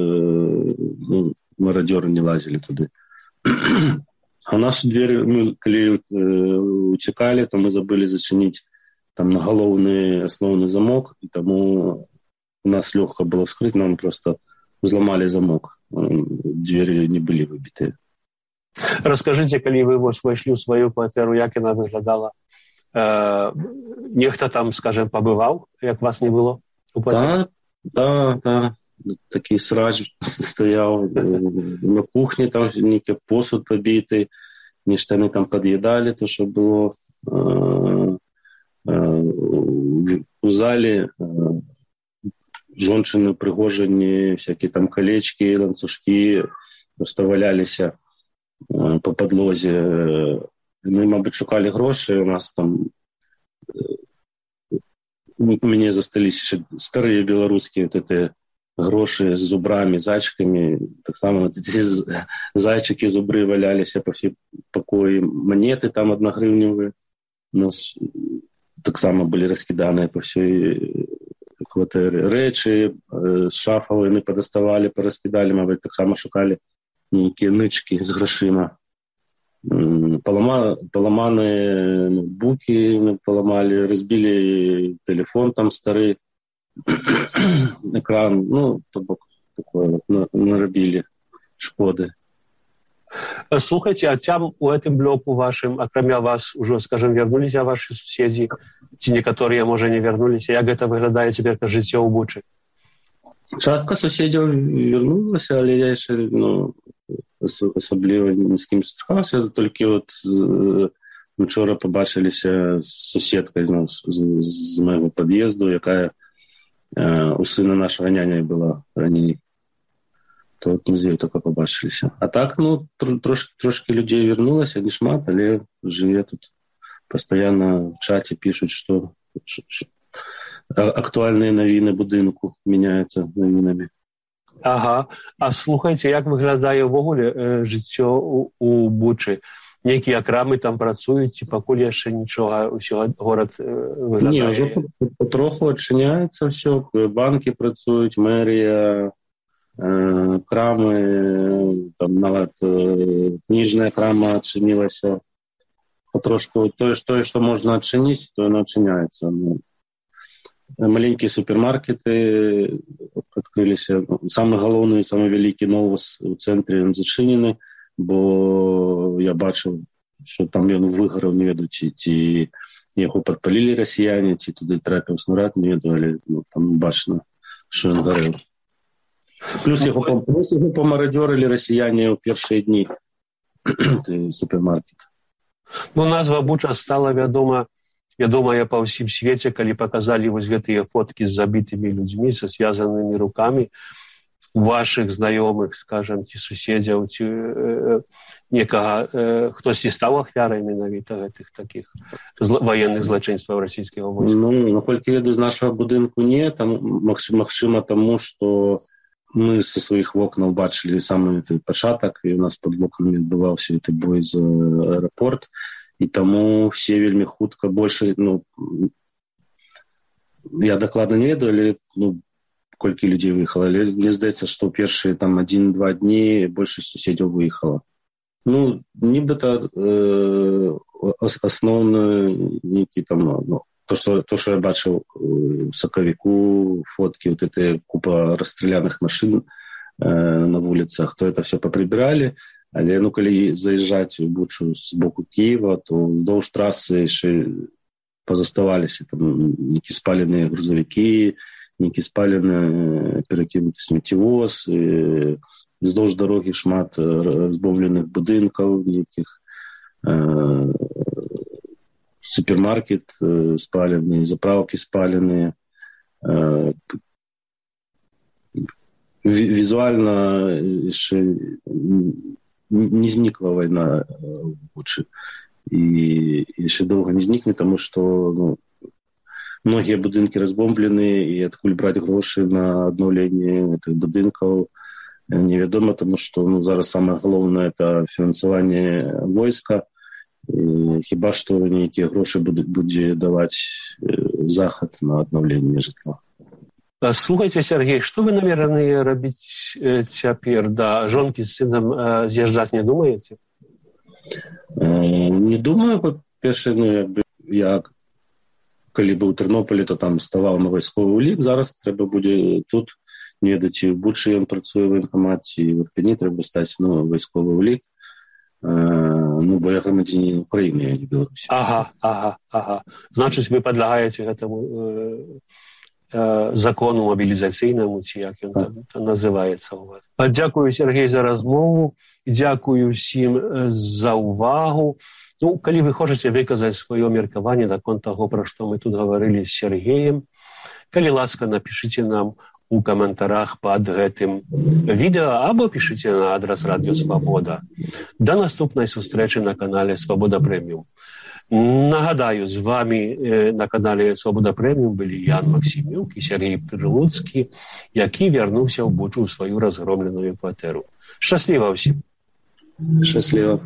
мародеры не лазили туда. А наши двери, мы, когда утекали, то мы забыли зачинить там наголовный основный замок, и тому у нас легко было вскрыть, нам просто взломали замок. Двери не были выбитые. Расскажите, когда вы вошли в свою квартиру, как она выглядала? Нехто там, скажем, побывал, як вас не было? Да. Такий срач стоял на кухне, там некий посуд побитый, не штаны там подъедали, то, что было у зале. Женщины пригожені, всякие там колечки, ланцужки просто валялись по подлозе. Мы, мабуть, шукали гроші, у нас там у меня застались еще старые белорусские вот эти гроши с зубрами, зайчиками. Так само вот эти зайчики, зубры валялись по всей покои. Монеты там 1 гривневые у нас так само были раскиданы по всей квартире. Речи с шафовые мы подоставали, пораскидали, мабуть, так само шукали некие нычки с грошима. Поломаны ноутбуки мы поломали, разбили телефон там старый, экран, такое наробили шкоды. Слухайте, а там у этом блоку вашим, акрамя вас, уже, скажем, вернулись ваши соседи, те некоторые, может, не вернулись, как это выглядает теперь жыццё ў Бучы? Частка суседзяў вярнулася, але я яшчэ асабліва ні з кім сустракаўся, толькі от учора пабачыліся з суседкай з майго пад'езду, якая у сына нашага няняй была раней. То от мы з ёй только пабачыліся. А так, трошки людзей вярнулася, не шмат, але жыве тут пастаянна в чаце пішуць, што актуальные навіны будынку меняются навінамі. Ага. А слухайте, як выглядае ўвогуле жыццё у Бучы? Некія крамы там працуюць, ці пакуль яшчэ нічога, ўсё горад выглядае? Не, ўжо потроху адчыняецца ўсё. Банкі працуюць, мэрія, крамы, там нават кніжная крама адчынілася. Потрошку тое, што можна адчыніць, то яно адчыняецца. Маленькие супермаркеты открылись. Самый головный, самый великий новос в центре зачинены, бо я бачив, що там ён выгараў, не ведаю, ці яго падпалілі расіяне, ці туды трапіў снарад, не ведаю, але там бачна, що ён гарэў. Плюс яго памарадзёрылі расіяне ў першыя дні супермаркет. Назва Буча стала вядомая па ўсім свеце, калі паказалі вось гэтыя фоткі з забітымі людзьмі, са звязанымі рукамі вашых знаёмых, скажам, ці суседзяў, ці некага, хтосьці стаў ахвярай менавіта гэтых такіх ваенных злачынстваў расійскага войска? Наколькі ведаю, з нашага будынку не, там магчыма таму, што мы са сваіх вокнаў бачылі самы пачатак, і у нас пад вокнамі адбываўся гэты бой за аэрапорт. І таму все вельмі хутка больше, я дакладна не ведаю, але колькі людзей выехала, але мне здаецца, што ў першыя там 1-2 дні большасць суседзяў выехала. Нібыта асноўны нейкі там, то, што я бачыў у сакавіку, фоткі, вот эта купа расстраляных машин на вуліцах, то это все поприбирали. Але калі заязджаць у Бучу з боку Киева, то вздоўж трасы яшчэ пазаставаліся там нейкія спаленыя грузавікі, нейкі спалены перакінуты смеццявоз, вздоўж дарогі шмат разбомбленых будынкаў, нейкіх супермаркет спалены, заправкі спаленыя. Візуальна яшчэ не знікла вайна ў Бучы. І яшчэ доўга не знікне, таму што многія будынкі разбомблены, і адкуль браць грошы на адноўленне гэтых будынкаў невядома, таму што зараз самае галоўнае это фінансаванне войска. Хіба што нейкія грошы будзе даваць захад на аднаўленне жытла. Слухайте, Сергей, што вы намерены рабіць цяпер? Да жонкі з сынам з'язджаць не думаеце? Не думаю, па-першае, я калі быў у Тэрнополі, то там ставаў на вайсковы ўлік, зараз трэба будзе тут, не ведаць, і ў Бучы ён працуе ў ваенкамаце, і в Ірпені трэба стаць на вайсковы ўлік. Бо я грамадзянін Украіны, я не Беларусі. Ага. Значыць, вы падлягаеце гэтаму закону мобілізацыйнаму, ці як ён там называецца у вас. Дзякую, Сергей, за размову, дзякую ўсім за ўвагу. Калі вы хочаце выказаць сваё меркаванне наконт таго, пра што мы тут гаварылі з Сергеем, калі ласка, напішыце нам у каментарах пад гэтым відэа або пішыце на адрас Радыё Свабода. Да наступнай сустрэчы на канале Свабода Прэміум. Нагадаю, з вами на канале Свабода Прэміум былі Ян Максімюк і Сергей Прылуцкі, які вярнуўся ў Бучу ў сваю разгромленую кватэру. Шчасліва ўсім. Шчасліва.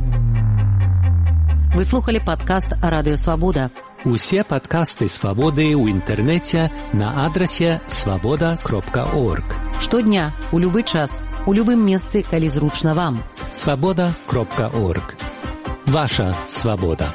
Вы слухали падкаст Радыё Свабода. Усе падкасты Свабоды ў інтэрнэце на адрасе свабода.орг. Штодня, у любы час, у любым месцы, калі зручна вам. свабода.орг. Ваша свабода.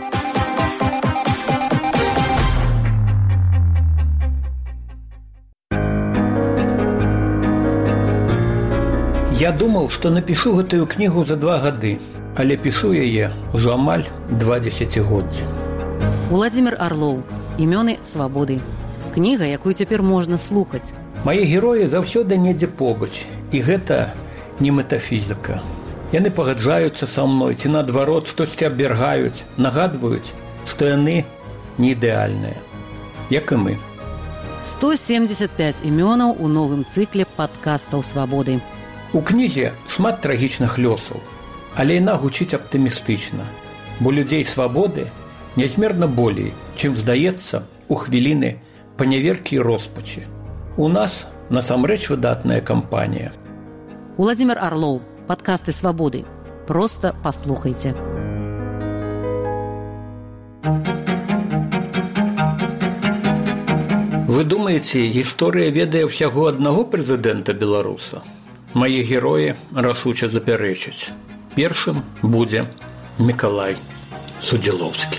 Я думаў, што напішу гэтую кнігу за 2 гады, але пішу яе ўжо амаль 2 дзесяцігоддзі. Уладзімір Арлоў. Імёны свабоды. Кніга, якую цяпер можна слухаць. Мае героі заўсёды недзе побач, і гэта не метафізіка. Яны пагаджаюцца са мной, ці наадварот штосьці абвяргаюць, нагадваюць, што яны не ідэальныя, як і мы. 175 імёнаў у новым цыкле падкастаў свабоды. У кнізе шмат трагічных лёсаў, але яна гучыць аптымістычна, бо людзей свабоды нязмерна болей, чым здаецца у хвіліны паняверкі і роспачы. У нас насамрэч выдатная кампанія. Уладзімір Арлоў. Падкасты свабоды. Проста паслухайце. Вы думаеце, гісторыя ведае ўсяго аднаго прэзідэнта беларуса? Мае героі рашуча запярэчаць. Першым будзе Мікалай Судзілоўскі.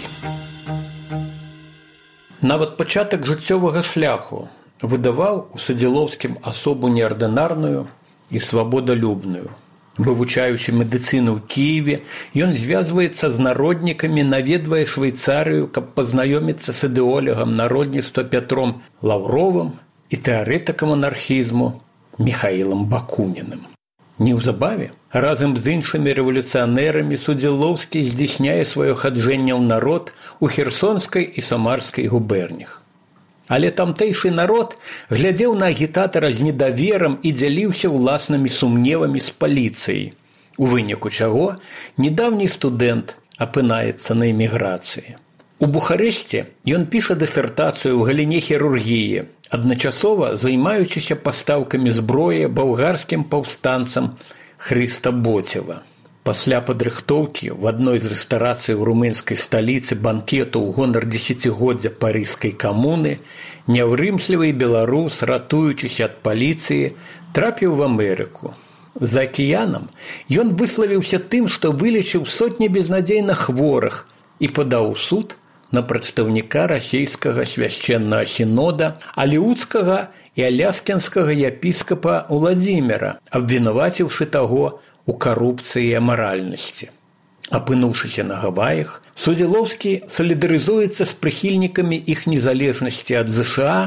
Нават пачатак жыццёвага шляху выдаваў у Судзілоўскім асобу неардынарную і свабодалюбную. Вывучаючы медыцыну ў Кіеве, ён звязваецца з народнікамі, наведвае Швейцарыю, каб пазнаёміцца з ідэолагам народніцтва Пятром Лаўровым і тэарэтыкам анархізму Міхаілам Бакуніным. Неўзабаве, разам з іншымі рэвалюцыянэрамі Судзілоўскі здзяйсняе сваё хаджэнне ў народ у Херсонскай і Самарскай губернях. Але тамтэйшы народ глядзеў на агітатара з недаверам і дзяліўся ўласнымі сумневамі з паліцыяй, у выніку чаго недаўні студэнт апынаецца на эміграцыі. У Бухарэсце ён піша дысертацыю ў галіне хірургіі, адначасова займаючыся пастаўкамі зброі балгарскім паўстанцам Хрыста Боцева. Пасля падрыхтоўкі в адной з рэстарацый у румынскай сталіцы банкету ў гонар 10годдзя парыжскай камуны няўрымслівы беларус, ратуючыся ад паліцыі, трапіў в Амерыку. За акіянам ён выславіўся тым, што вылечыў сотні безнадзейна хворых і падаў у суд на прадстаўніка расійскага свяшчэннага сінода, алеўскага і аляскінскага епіскапа Уладзіміра, абвінаваціўшы таго у карупцыі і амаральнасці. Апынуўшыся на Гаваях, Судзілоўскі салідарызуецца з прыхільнікамі іх незалежнасці ад ЗША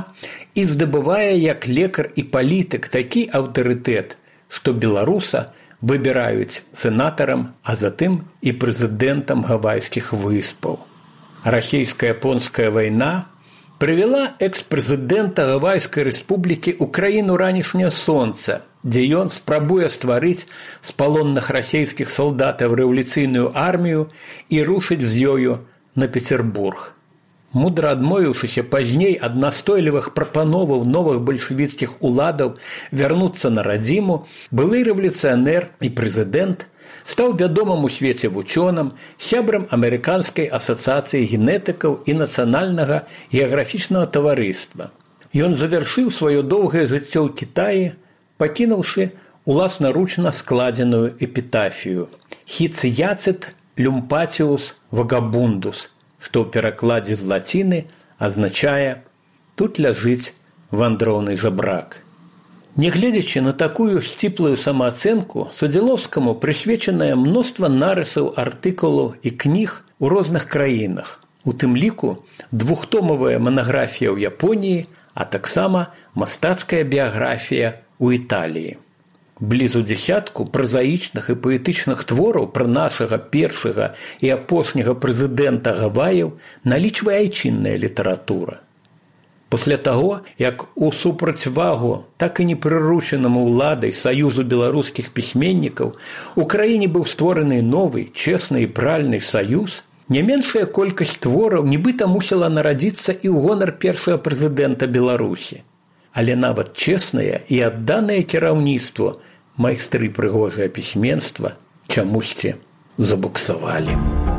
і здабывае як лекар і палітык такі аўтарытэт, што беларуса выбіраюць сенатарам, а затым і прэзідэнтам Гавайскіх выспаў. Расійска-японская вайна прывяла экс-прэзідэнта Гавайскай рэспублікі ў краіну ранішняе сонца, дзе ён спрабуе стварыць з палонных расійскіх салдатаў рэвалюцыйную армію і рушыць з ёю на Петербург. Мудра адмовіўшыся пазней ад настойлівых прапановаў новых бальшавіцкіх уладаў вярнуцца на радзіму, былы рэвалюцыянер і прэзідэнт стаў вядомым у свеце вучоным, сябрам Амерыканскай асацыяцыі генетыкаў і нацыянальнага геаграфічнага таварыства. Ён завяршыў сваё доўгае жыццё ў Кітаі, пакінуўшы уласнаручна складзеную эпітафію «Хіцыяцыт люмпатіус вагабундус», што ў перакладзе з лаціны азначае «тут ляжыць вандроўны жабрак». Нягледзячы на такую сціплую самаацэнку, Судзілоўскаму прысвечанае мноства нарысаў, артыкулаў і кніг у розных краінах, у тым ліку двухтомавая манаграфія ў Японіі, а таксама мастацкая біяграфія ў Італіі. Блізу дзясятку празаічных і паэтычных твораў пра нашага першага і апошняга прэзідэнта Гаваяў налічвае айчынная літаратура. Пасля таго, як у супрацьвагу так і непрыручанаму ўладай Саюзу беларускіх пісьменнікаў у краіне быў створаны новы, чэсны і пральны саюз, не меншая колькасць твораў нібыта мусіла нарадзіцца і ў гонар першага прэзідэнта Беларусі. Але нават чэснае і адданае кіраўніцтву майстры прыгожае пісьменства чамусьці забуксавалі.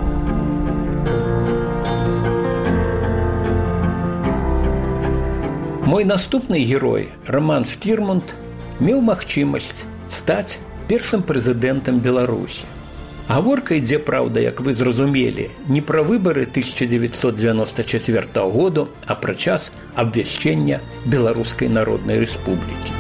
Мой наступны герой, Роман Скірмунд, меў магчымасць стаць першым прэзідэнтам Беларусі. Гаворка ідзе, праўда, як вы зразумелі, не пра выбары 1994 году, а пра час абвяшчэння Беларускай Народнай Рэспублікі.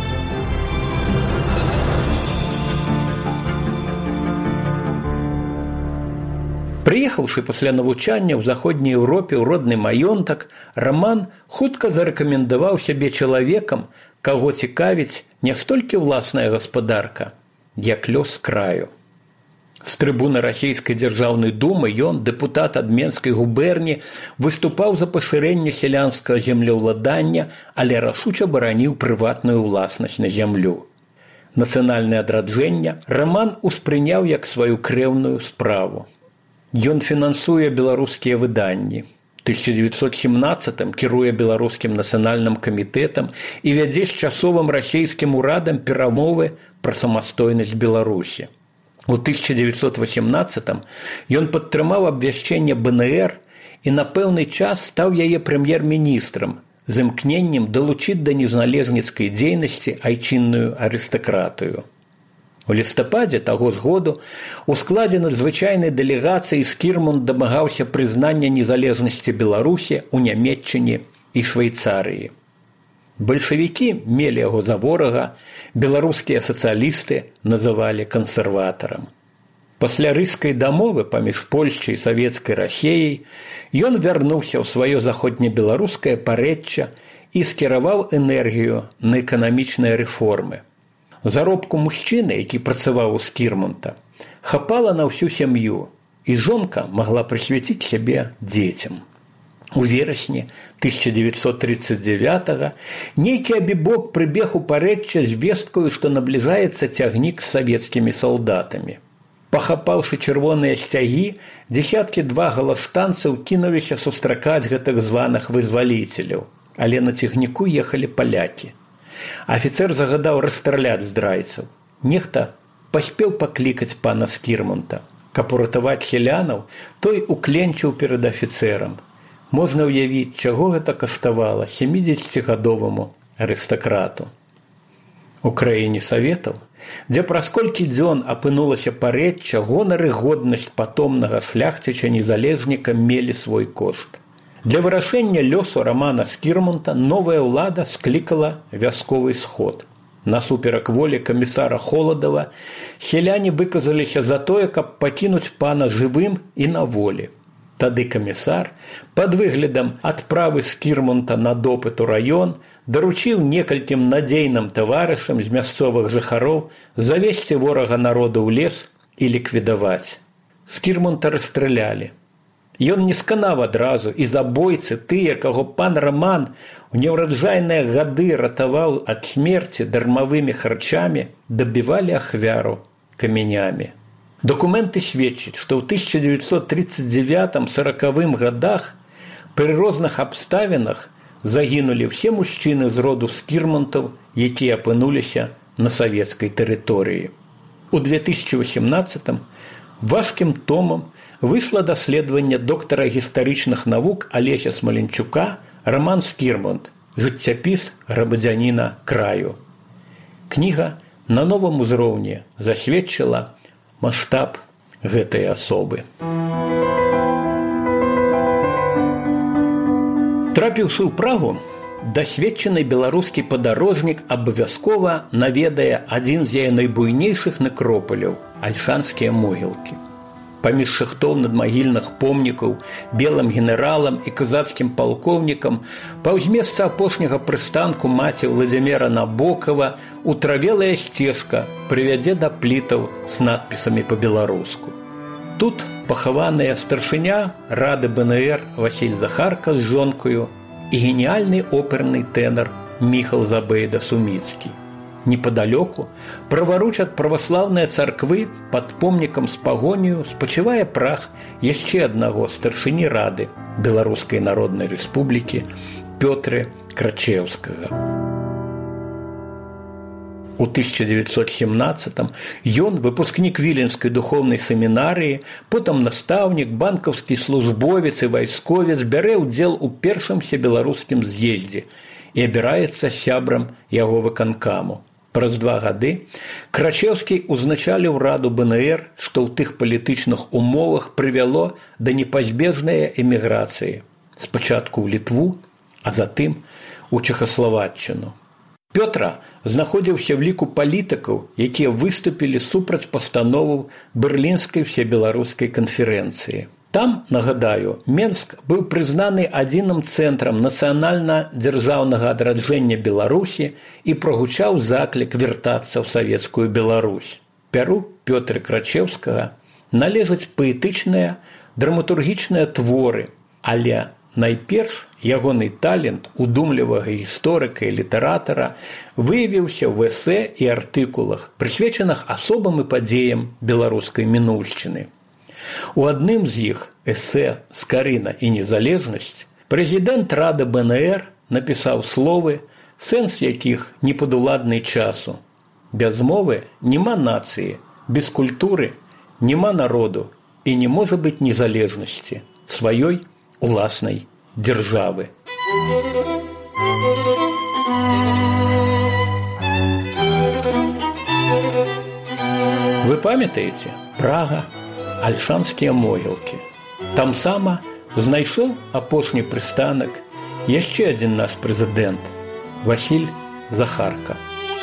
Прыехаўшы пасля навучання ў заходняй Еўропе ў родны маёнтак, Раман хутка зарэкамендаваў сябе чалавекам, каго цікавіць не столькі ўласная гаспадарка, як лёс краю. З трыбуны расійскай дзяржаўнай думы ён, дэпутат ад Менскай губерні, выступаў за пашырэнне сялянскага землеўладання, але рашуча бараніў прыватную ўласнасць на зямлю. Нацыянальнае адраджэнне Раман успрыняў як сваю крэўную справу. Ён фінансуе беларускія выданні. 1917 кіруе беларускім нацыянальным камітэтам і вядзе з часовым расійскім урадам перамовы пра самастойнасць Беларусі. У 1918 ён падтрымаў абвяшчэнне БНР і на пэўны час стаў яе прэм'ер-міністрам з імкненнем далучыць да незалежніцкай дзейнасці айчынную арыстакратыю. У лістападзе таго ж году у складзе надзвычайнай дэлегацыі Скірмунд дамагаўся прызнання незалежнасці Беларусі ў Нямецчыне і Швейцарыі. Бальшавікі мелі яго за ворага, беларускія сацыялісты называлі кансерватарам. Пасля рыскай дамовы паміж Польшчай і савецкай Расіяй ён вярнуўся ў сваё заходнебеларускае парэчча і скіраваў энергію на эканамічныя рэформы. Заробку мужчыны, які працаваў у Скірмунта, хапала на ўсю сям'ю, і жонка магла прысвяціць сябе дзецям. У верасні 1939 нейкі абібок прыбег у парэчча з весткаю, што набліжаецца цягнік з савецкімі салдатамі. Пахапаўшы чырвоныя сцягі, дзесяткі-два галаштанцаў кінуліся сустракаць гэтых званых вызваліцеляў, але на цягніку ехалі палякі. Афіцэр загадаў расстраляць здрайцаў. Нехта паспеў паклікаць пана Скірмунта. Каб уратаваць сялянаў, той укленчыў перад афіцэрам. Можна ўявіць, чаго гэта каштавала 70-гадоваму арыстакрату. У краіне саветаў, дзе праз колькі дзён апынулася парэчча, гонар і годнасць патомнага шляхціча-незалежніка мелі свой кошт. Для вырашэння лёсу Рамана Скірмунта новая ўлада склікала вясковы сход. Насуперак волі камісара Холадава сяляне выказаліся за тое, каб пакінуць пана жывым і на волі. Тады камісар пад выглядам адправы Скірмонта на допыт у раён даручыў некалькім надзейным таварышам з мясцовых жыхароў завесці ворага народу ў лес і ліквідаваць. Скірмонта расстралялі. Ён не сканаў адразу, і забойцы, тыя, каго пан Раман у неўраджайныя гады ратаваў ад смерці дармавымі харчамі, дабівалі ахвяру каменямі. Документы сведчаць, што ў 1939-40 годах пры розных абставінах загінулі ўсе мужчыны з роду Скірмонтаў, якія апынуліся на савецкай тэрыторыі. У 2018-м важкім томам выйшла даследаванне доктара гістарычных навук Алеся Смаленчука «Роман Скірмонт. Жыццяпіс грамадзяніна краю». Кніга на новым узроўні засведчыла маштаб гэтай асобы. Трапіўшы ў Прагу, дасведчаны беларускі падарожнік абавязкова наведае адзін з яе найбуйнейшых некропаляў – Альшанскія могілкі. Паміж шахтоў надмагільных помнікаў белым генералам і казацкім палкоўнікам паўз месца апошняга прыстанку маці Владзіміра Набокава утравелая сцежка прывядзе да плітаў з надпісамі па-беларуску. Тут пахаваныя старшыня рады БНР Васіль Захарка з жонкаю і геніальны оперны тэнар Міхал Забейда-Суміцкі. Непадалёку, праваруч ад праваслаўнай царквы, пад помнікам з пагонію спачывае прах яшчэ аднаго старшыні рады Беларускай Народнай Рэспублікі Пётры Крачеўскага. У 1917-м ён, выпускнік Віленскай духоўнай семінарыі, потым настаўнік, банкаўскі службовец і вайсковец, бярэ ўдзел у першым всебеларускім з'ездзе і абіраецца сябрам яго выканкаму. Праз 2 гады Крачеўскі узначаліў раду БНР, што ў тых палітычных умовах прывяло да непазбежнай эміграцыі. Спачатку ў Літву, а затым у Чэхаславаччыну. Пётра знаходзіўся ў ліку палітыкаў, якія выступілі супраць пастановаў Берлінскай всебеларускай канферэнцыі. Там, нагадаю, Менск быў прызнаны адзіным цэнтрам нацыянальна-дзяржаўнага адраджэння Беларусі і прагучаў заклік вяртацца ў савецкую Беларусь. Пяру Пётры Крачеўскага належаць паэтычныя, драматургічныя творы, але найперш ягоны талент удумлівага гісторыка і літаратара выявіўся ў эсэ і артыкулах, прысвечаных асобам і падзеям беларускай мінуўшчыны. У адным з іх, эсэ «Скарына і незалежнасць», прэзідэнт рады БНР напісаў словы, сэнс якіх непадуладны часу. Без мовы няма нацыі, без культуры няма народу і не можа быць незалежнасці сваёй уласнай дзяржавы. Вы памятаеце? Прага, Альшанскія могілкі. Там сама знайшоў апошні прыстанак яшчэ адзін наш прэзідэнт Васіль Захарка.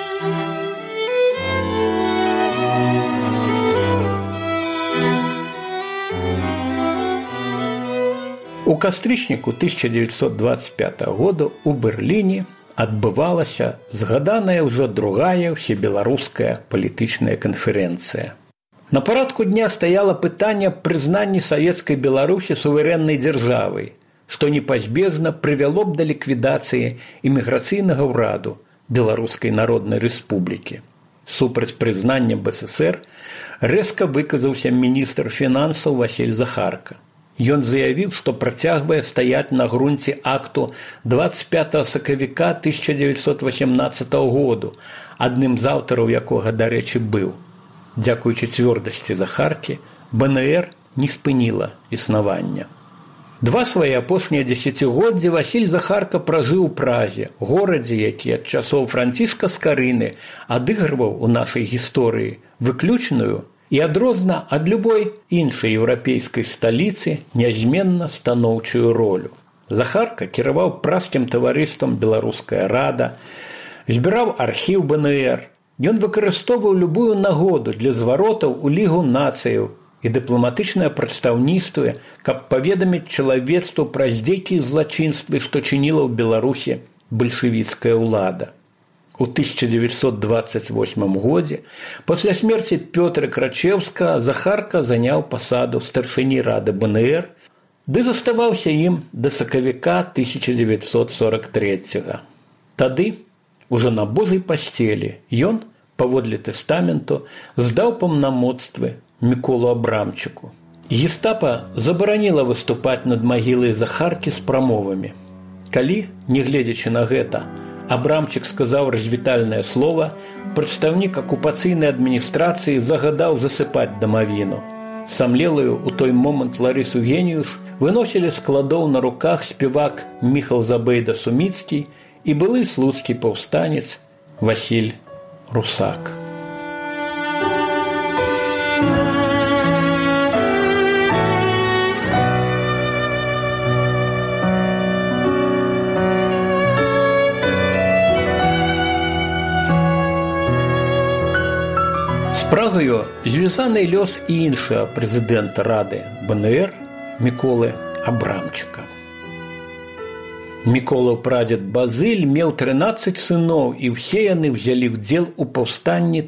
У кастрычніку 1925 году у Берліне адбывалася згаданая ўжо другая ўсебеларуская палітычная канферэнцыя. На парадку дня стаяла пытанне прызнання савецкай Беларусі суверэннай дзяржавай, што непазбежна прывяло б да ліквідацыі эміграцыйнага ўраду Беларускай Народнай Рэспублікі. Супраць прызнання БССР рэзка выказаўся міністр фінансаў Васіль Захарка. Ён заявіў, што працягвае стаяць на грунце акту 25 сакавіка 1918 году, адным з аўтараў якога, дарэчы, быў. Дзякуючы цвёрдасці Захаркі, БНР не спыніла існавання. 2 свае апошнія дзесяцігоддзі Васіль Захарка пражыў у Празе, горадзе, які ад часоў Францішка Скарыны адыгрываў у нашай гісторыі выключную і адрозна ад любой іншай еўрапейскай сталіцы нязменна станоўчую ролю. Захарка кіраваў празскім таварыствам «Беларуская рада», збіраў архіў БНР. Ён выкарыстоўваў любую нагоду для зваротаў у Лігу нацыяў і дыпламатычныя прадстаўніцтвы, каб паведаміць чалавецтву пра здзекі і злачынствы, што чыніла ў Беларусі бальшавіцкая ўлада. У 1928 годзе, пасля смерці Пётра Крачеўскага, Захарка заняў пасаду старшыні рады БНР, ды заставаўся ім да сакавіка 1943-го. Тады, ужо на Божай пасцелі, ён, паводле тэстаменту, здаў паўнамоцтвы Міколу Абрамчыку. Гестапа забараніла выступаць над магілай Захаркі з прамовамі. Калі, не гледзячы на гэта, Абрамчык сказаў развітальнае слова, прадстаўнік акупацыйнай адміністрацыі загадаў засыпаць дамавіну. Самлелую ў той момант Ларысу Геніюш выносілі з складоў на руках спевак Міхал Забейда-Суміцкі і былы слуцкі паўстанец Васіль Русак. Прагаю звязаны лёс і іншага прэзідэнта рады БНР Міколы Абрамчыка. Міколаў прадзед Базыль меў 13 сыноў, і ўсе яны ўзялі ўдзел у паўстанні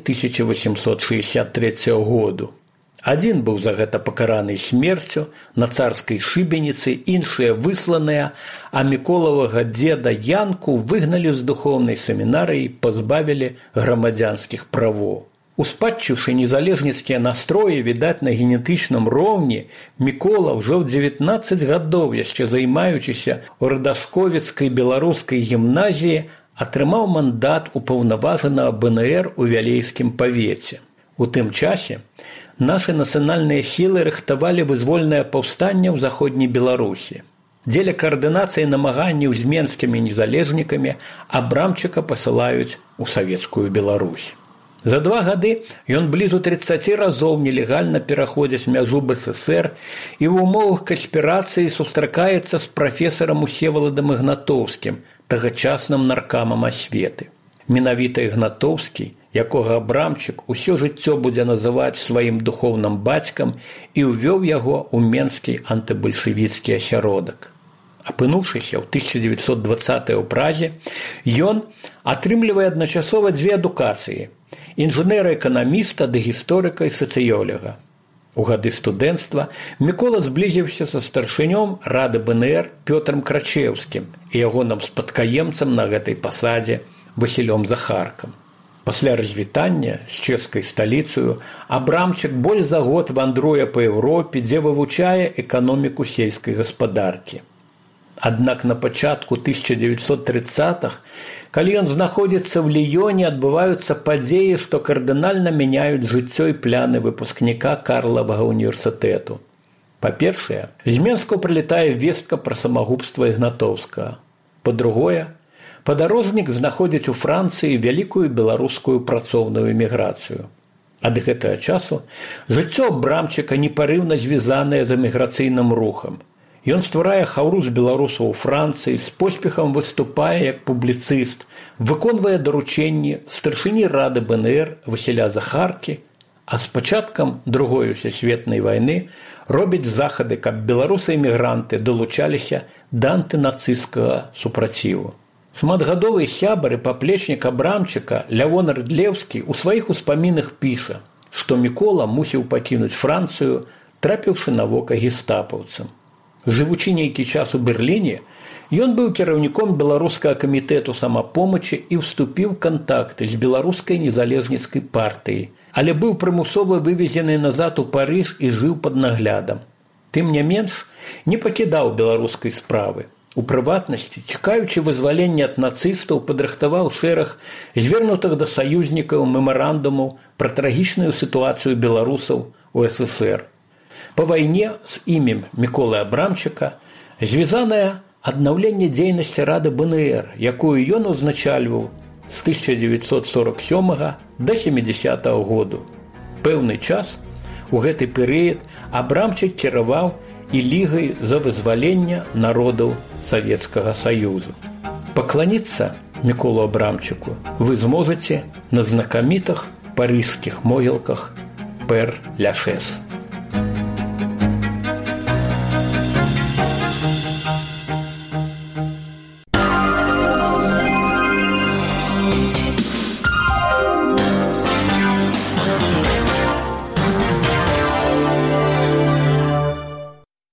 1863 году. Адзін быў за гэта пакараны смерцю на царскай шыбеніцы, іншыя высланыя, а Міколавага дзеда Янку выгналі з духоўнай семінарыі, пазбавілі грамадзянскіх правоў. Успадчыўшы незалежніцкія настроі, відаць, на генетычным роўні, Мікола ўжо ў 19 гадоў, яшчэ займаючыся ў радашковіцкай беларускай гімназіі, атрымаў мандат упаўнаважанага БНР у Вялейскім павеце. У тым часе нашы нацыянальныя сілы рыхтавалі вызвольнае паўстанне ў заходняй Беларусі. Дзеля каардынацыі намаганняў з менскімі незалежнікамі Абрамчыка пасылаюць у савецкую Беларусь. За 2 гады ён блізу 30 разоў нелегальна пераходзіць мяжу БССР і ў умовах канспірацыі сустракаецца з прафесарам Усеваладам Ігнатоўскім, тагачасным наркамам асветы. Менавіта Ігнатоўскі, якога Абрамчык усё жыццё будзе называць сваім духоўным бацькам, і ўвёў яго ў менскі антыбальшавіцкі асяродак. Апынуўшыся ў 1920 у Празе, ён атрымлівае адначасова 2 адукацыі – інжынера-эканаміста ды гісторыка і сацыёлага. У гады студэнцтва Мікола зблізіўся са старшынём рады БНР Пётрам Крачеўскім і ягоным спадкаемцам на гэтай пасадзе Васілём Захаркам. Пасля развітання з чэшскай сталіцаю Абрамчык больш за год вандруе па Еўропе, дзе вывучае эканоміку сельскай гаспадаркі. Аднак на пачатку 1930-х, калі ён знаходзіцца ў Ліёне, адбываюцца падзеі, што кардынальна мяняюць жыццё і пляны выпускніка Карлавага універсітэту. Па-першае, з Менску прылетае вестка пра самагубства Ігнатоўскага. Па-другое, падарожнік знаходзіць у Францыі вялікую беларускую працоўную эміграцыю. Ад гэтага часу жыццё Абрамчыка непарыўна звязанае з эміграцыйным рухам. Ён стварае хаўру з беларусаў у Францыі, з поспехам выступае як публіцыст, выконвае даручэнні старшыні рады БНР Васіля Захаркі, а з пачаткам Другой сусветнай вайны робіць захады, каб беларусы-эмігранты далучаліся да антынацысцкага супраціву. Шматгадовы сябар і паплечнік Абрамчыка Лявон Рыдлеўскі ў сваіх успамінах піша, што Мікола мусіў пакінуць Францыю, трапіўшы на вока гестапаўцам. Жывучы нейкі час у Берліне, ён быў кіраўніком беларускага камітэту самапомачы і ўступіў кантакты з беларускай незалежніцкай партыяй, але быў прымусова вывезены назад у Парыж і жыў пад наглядам. Тым не менш, не пакідаў беларускай справы. У прыватнасці, чакаючы вызвалення ад нацыстаў, падрыхтаваў шэраг звернутых да саюзнікаў мемарандумаў пра трагічную сітуацыю беларусаў у СССР. Па вайне з імем Міколы Абрамчыка звязанае аднаўленне дзейнасці рады БНР, якую ён узначальваў з 1947 да 70 году. Пэўны час у гэты перыяд Абрамчык кіраваў і лігай за вызваленне народаў Савецкага Саюзу. Пакланіцца Міколу Абрамчыку вы зможаце на знакамітых парыжскіх могілках Пэр-Ляшэз.